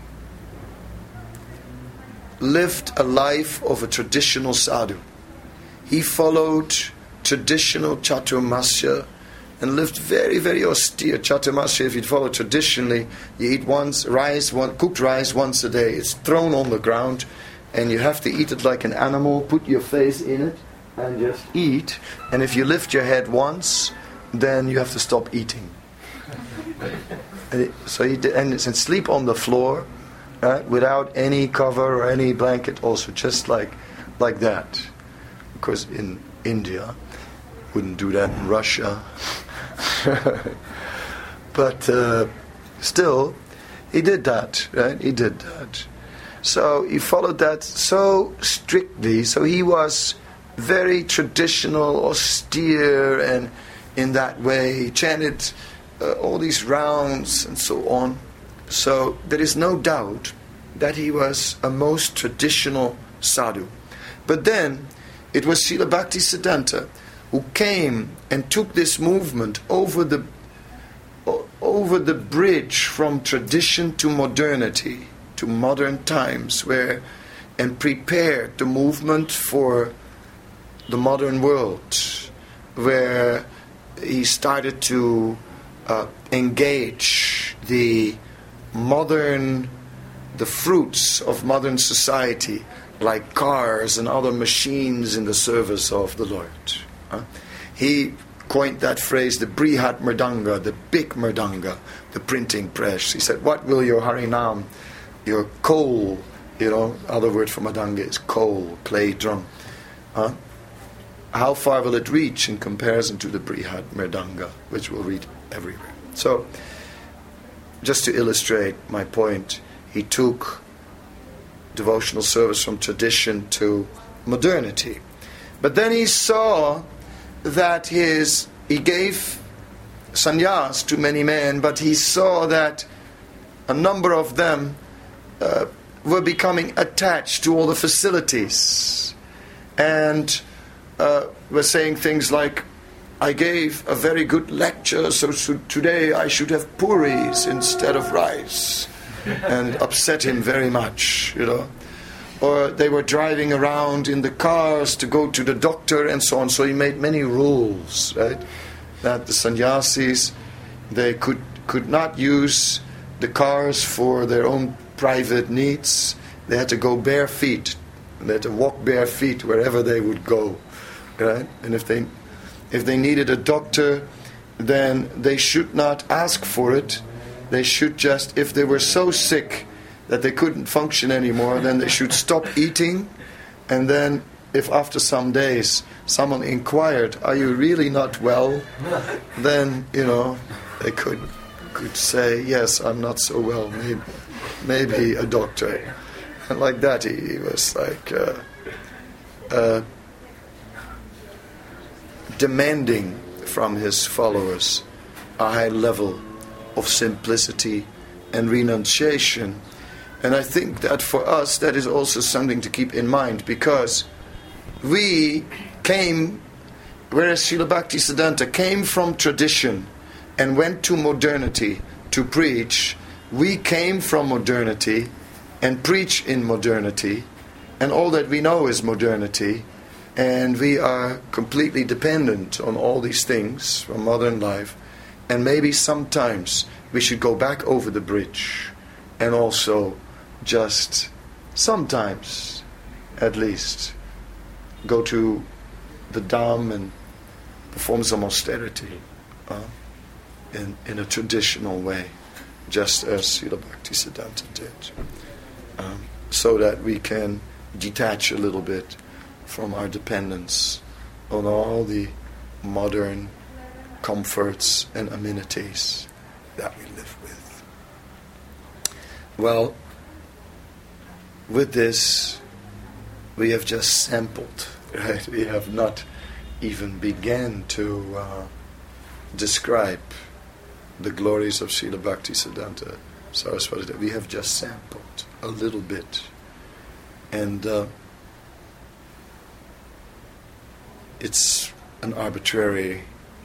lived a life of a traditional sadhu. He followed traditional chaturmasya and lived very, very austere. Chaturmasya, if you follow traditionally, you eat once rice, one cooked rice once a day. It's thrown on the ground, and you have to eat it like an animal. Put your face in it and just eat. And if you lift your head once, then you have to stop eating. and it, so he did, and, and sleep on the floor, right, without any cover or any blanket. Also, just like like that. Of course, in India, wouldn't do that in Russia. But uh, still, he did that, right? He did that. So he followed that so strictly. So he was very traditional, austere, and in that way he chanted uh, all these rounds and so on. So there is no doubt that he was a most traditional sadhu. But then it was Srila Bhaktisiddhanta who came and took this movement over the over the bridge from tradition to modernity, to modern times, where and prepared the movement for the modern world, where he started to uh, engage the modern, the fruits of modern society, like cars and other machines in the service of the Lord. Uh, he coined that phrase, the Brihat Mridanga, the big Mridanga, the printing press. He said, what will your Harinam, your coal, you know, other word for Mridanga is coal, clay drum. Uh, how far will it reach in comparison to the Brihat Mridanga, which will reach everywhere? So, just to illustrate my point, he took devotional service from tradition to modernity. But then he saw that his, he gave sannyas to many men, but he saw that a number of them uh, were becoming attached to all the facilities and uh, were saying things like, I gave a very good lecture, so, so today I should have puris instead of rice, and upset him very much, you know. Or they were driving around in the cars to go to the doctor and so on. So he made many rules, right? That the sannyasis, they could could not use the cars for their own private needs. They had to go bare feet. They had to walk bare feet wherever they would go, right? And if they if they needed a doctor, then they should not ask for it. They should just, if they were so sick that they couldn't function anymore, then they should stop eating, and then if after some days someone inquired, are you really not well, then, you know, they could could say, yes, I'm not so well, maybe, maybe a doctor. And like that he, he was like uh, uh, demanding from his followers a high level of simplicity and renunciation. And I think that for us that is also something to keep in mind, because we came, whereas Srila Bhaktisiddhanta came from tradition and went to modernity to preach, we came from modernity and preach in modernity, and all that we know is modernity, and we are completely dependent on all these things from modern life, and maybe sometimes we should go back over the bridge and also just sometimes, at least, go to the Dham and perform some austerity uh, in, in a traditional way, just as Srila Bhaktisiddhanta did, um, so that we can detach a little bit from our dependence on all the modern comforts and amenities that we live with. Well, with this, we have just sampled, right? We have not even began to uh, describe the glories of Srila Bhaktisiddhanta Saraswati. We have just sampled a little bit. And uh, it's an arbitrary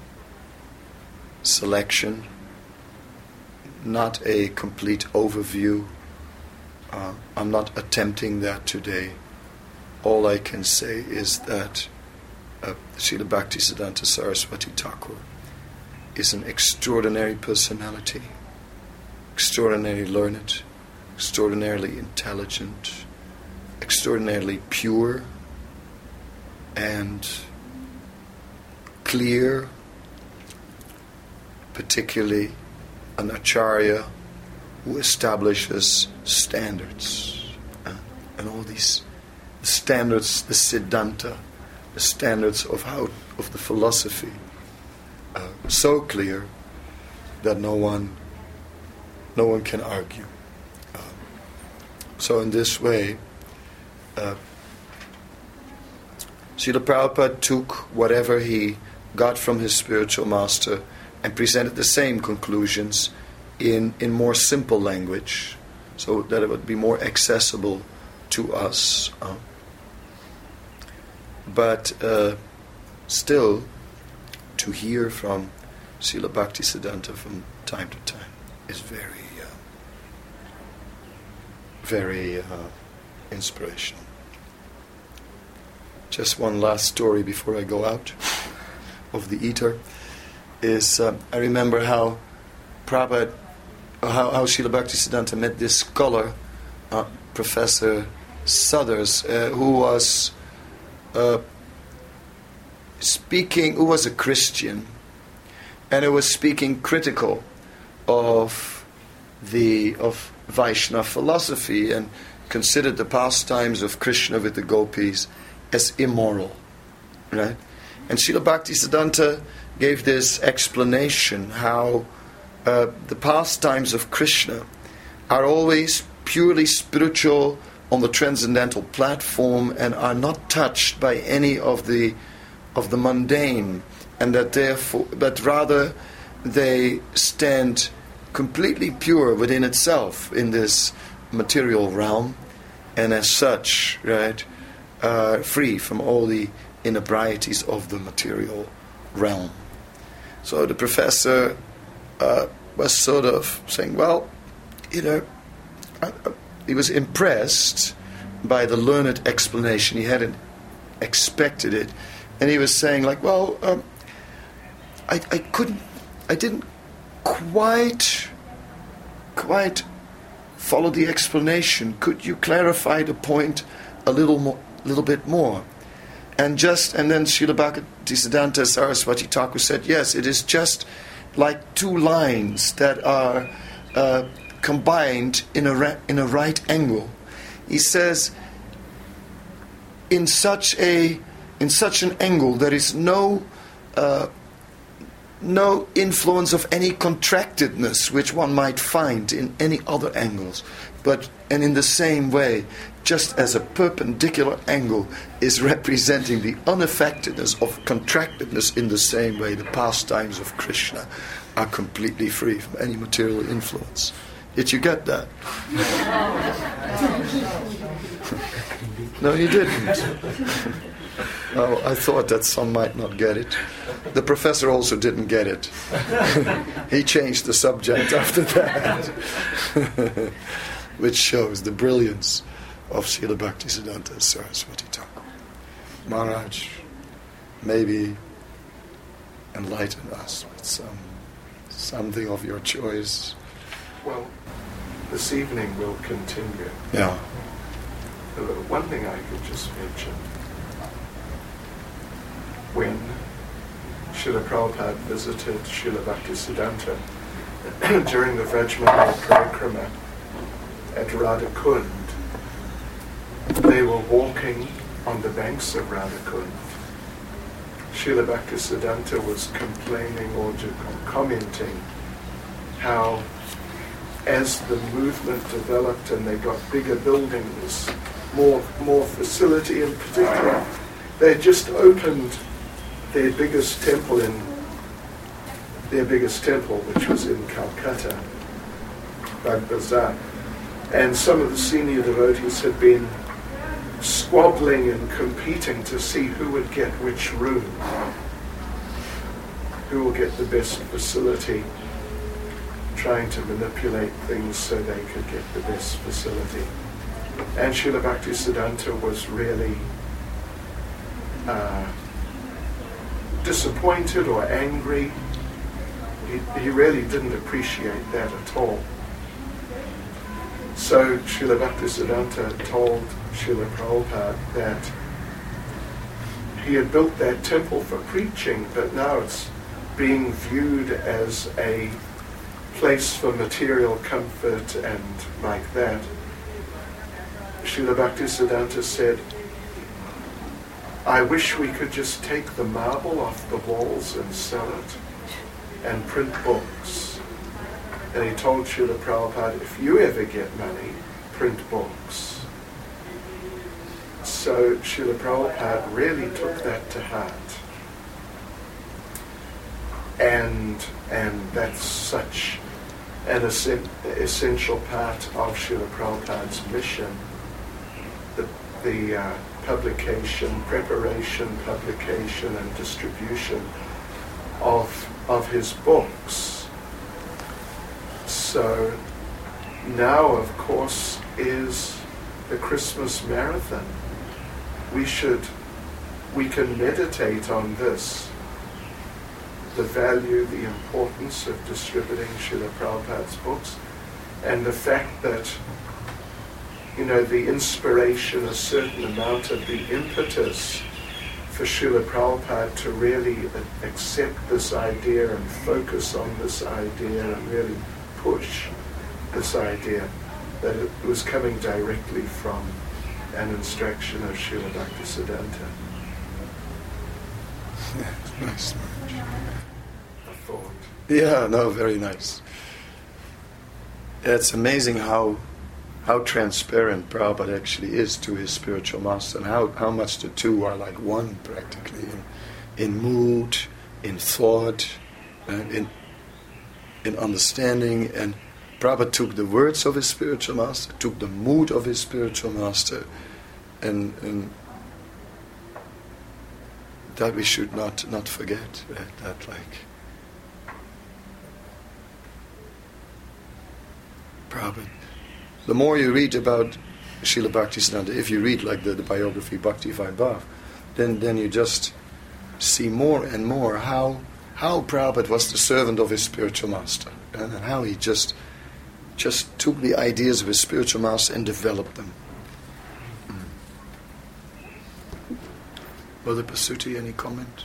selection, not a complete overview. Uh, I'm not attempting that today. All I can say is that uh, Srila Bhaktisiddhanta Saraswati Thakur is an extraordinary personality, extraordinarily learned, extraordinarily intelligent, extraordinarily pure and clear, particularly an acharya who establishes standards. Uh, and all these standards, the siddhanta, the standards of how of the philosophy, uh, so clear that no one no one can argue. Uh, so in this way, uh, Srila Prabhupada took whatever he got from his spiritual master and presented the same conclusions in, in more simple language, so that it would be more accessible to us. Uh, but uh, still, to hear from Srila Bhaktisiddhanta from time to time is very, uh, very uh, inspirational. Just one last story before I go out of the ether is uh, I remember how Prabhupada, how, how Srila Bhaktisiddhanta met this scholar, uh, Professor Suthers, uh, who was uh, speaking, who was a Christian, and who was speaking critical of the of Vaishnava philosophy and considered the pastimes of Krishna with the gopis as immoral, right? And Srila Bhaktisiddhanta gave this explanation how uh, the pastimes of Krishna are always purely spiritual on the transcendental platform and are not touched by any of the of the mundane, and that therefore, but rather they stand completely pure within itself in this material realm, and as such, right, uh, free from all the inebrieties of the material realm. So the professor uh, was sort of saying, well, you know, I, I, he was impressed by the learned explanation. He hadn't expected it. And he was saying, like, well, um, I, I couldn't, I didn't quite, quite follow the explanation. Could you clarify the point a little more, little bit more? And just, and then Srila Bhaktisiddhanta Saraswati Thakur said, yes, it is just like two lines that are uh, combined in a ra- in a right angle. He says, in such a in such an angle, there is no uh, no influence of any contractedness which one might find in any other angles. But and in the same way, just as a perpendicular angle is representing the unaffectedness of contractedness, in the same way the pastimes of Krishna are completely free from any material influence. Did you get that? No, you didn't. Oh, I thought that some might not get it. The professor also didn't get it. He changed the subject after that. Which shows the brilliance of Srila Bhaktisiddhanta Saraswati Thakur. Maharaj, maybe enlighten us with some something of your choice. Well, this evening we'll continue. Yeah. Uh, one thing I could just mention. When Srila Prabhupada visited Srila Bhaktisiddhanta during the Vrajmala Parikrama at Radhakund, they were walking on the banks of Radhakund. Srila Bhaktisiddhanta was complaining or commenting how as the movement developed and they got bigger buildings, more more facility in particular, they just opened their biggest temple in their biggest temple, which was in Calcutta, Bag Bazaar, and some of the senior devotees had been squabbling and competing to see who would get which room, who will get the best facility, trying to manipulate things so they could get the best facility. And Srila Bhaktisiddhanta was really uh, disappointed or angry. He, he really didn't appreciate that at all. So Srila Bhaktisiddhanta told Srila Prabhupada that he had built that temple for preaching, but now it's being viewed as a place for material comfort and like that. Srila Bhaktisiddhanta said, I wish we could just take the marble off the walls and sell it and print books. And he told Srila Prabhupada, if you ever get money, print books. So Srila Prabhupada really took that to heart. And, and that's such an essen- essential part of Srila Prabhupada's mission. The, the uh, publication, preparation, publication and distribution of, of his books. So now, of course, is the Christmas marathon. We should, we can meditate on this, the value, the importance of distributing Srila Prabhupada's books, and the fact that, you know, the inspiration, a certain amount of the impetus for Srila Prabhupada to really accept this idea and focus on this idea and really push this idea, that it was coming directly from an instruction of Srila Bhaktisiddhanta. Yeah, nice. A thought. Yeah, no, very nice. Yeah, it's amazing how how transparent Prabhupada actually is to his spiritual master, and how, how much the two are like one practically in, in mood, in thought, and in in understanding. And Prabhupada took the words of his spiritual master, took the mood of his spiritual master, and, and that we should not, not forget that, that like Prabhupada. The more you read about Srila Bhaktisiddhanta, if you read like the, the biography Bhakti Vaibhav, then then you just see more and more how how Prabhupada was the servant of his spiritual master, and how he just just took the ideas of his spiritual master and developed them. Mm. Mother Pasuti, any comment?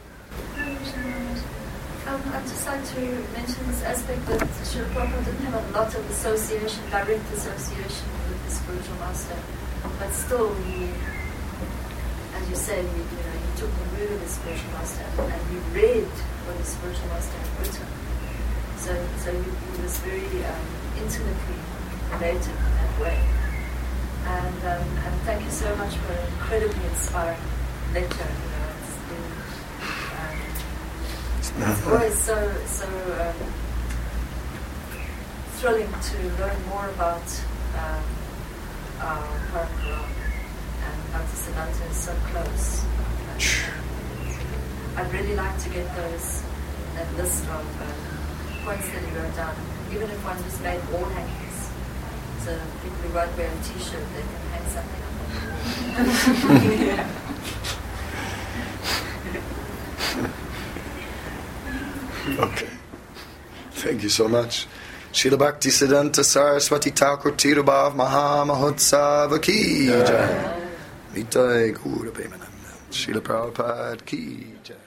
Um, I'd just like to mention this aspect that Srila Prabhupada didn't have a lot of association, direct association with his spiritual master, but still he, as you say, he, you know, he took the mood of his spiritual master and he read what his spiritual master had written. So, so he, he was very um, intimately related in that way. And, um, and thank you so much for an incredibly inspiring lecture. You know, it's been, um, It's always so so um, thrilling to learn more about um, our Parampara, and Bhaktisiddhanta is so close. And, uh, I'd really like to get those that list of uh, points that he wrote down, even if one just made wall hangings, so people who won't wear a T-shirt, they can hang something up. Yeah. Okay. Thank you so much. Srila Bhaktisiddhanta Saraswati Thakur Tirubhav Maha Mahotsava Ki Jai. Nitai Gaura Premananda. Srila Prabhupada Ki Jai.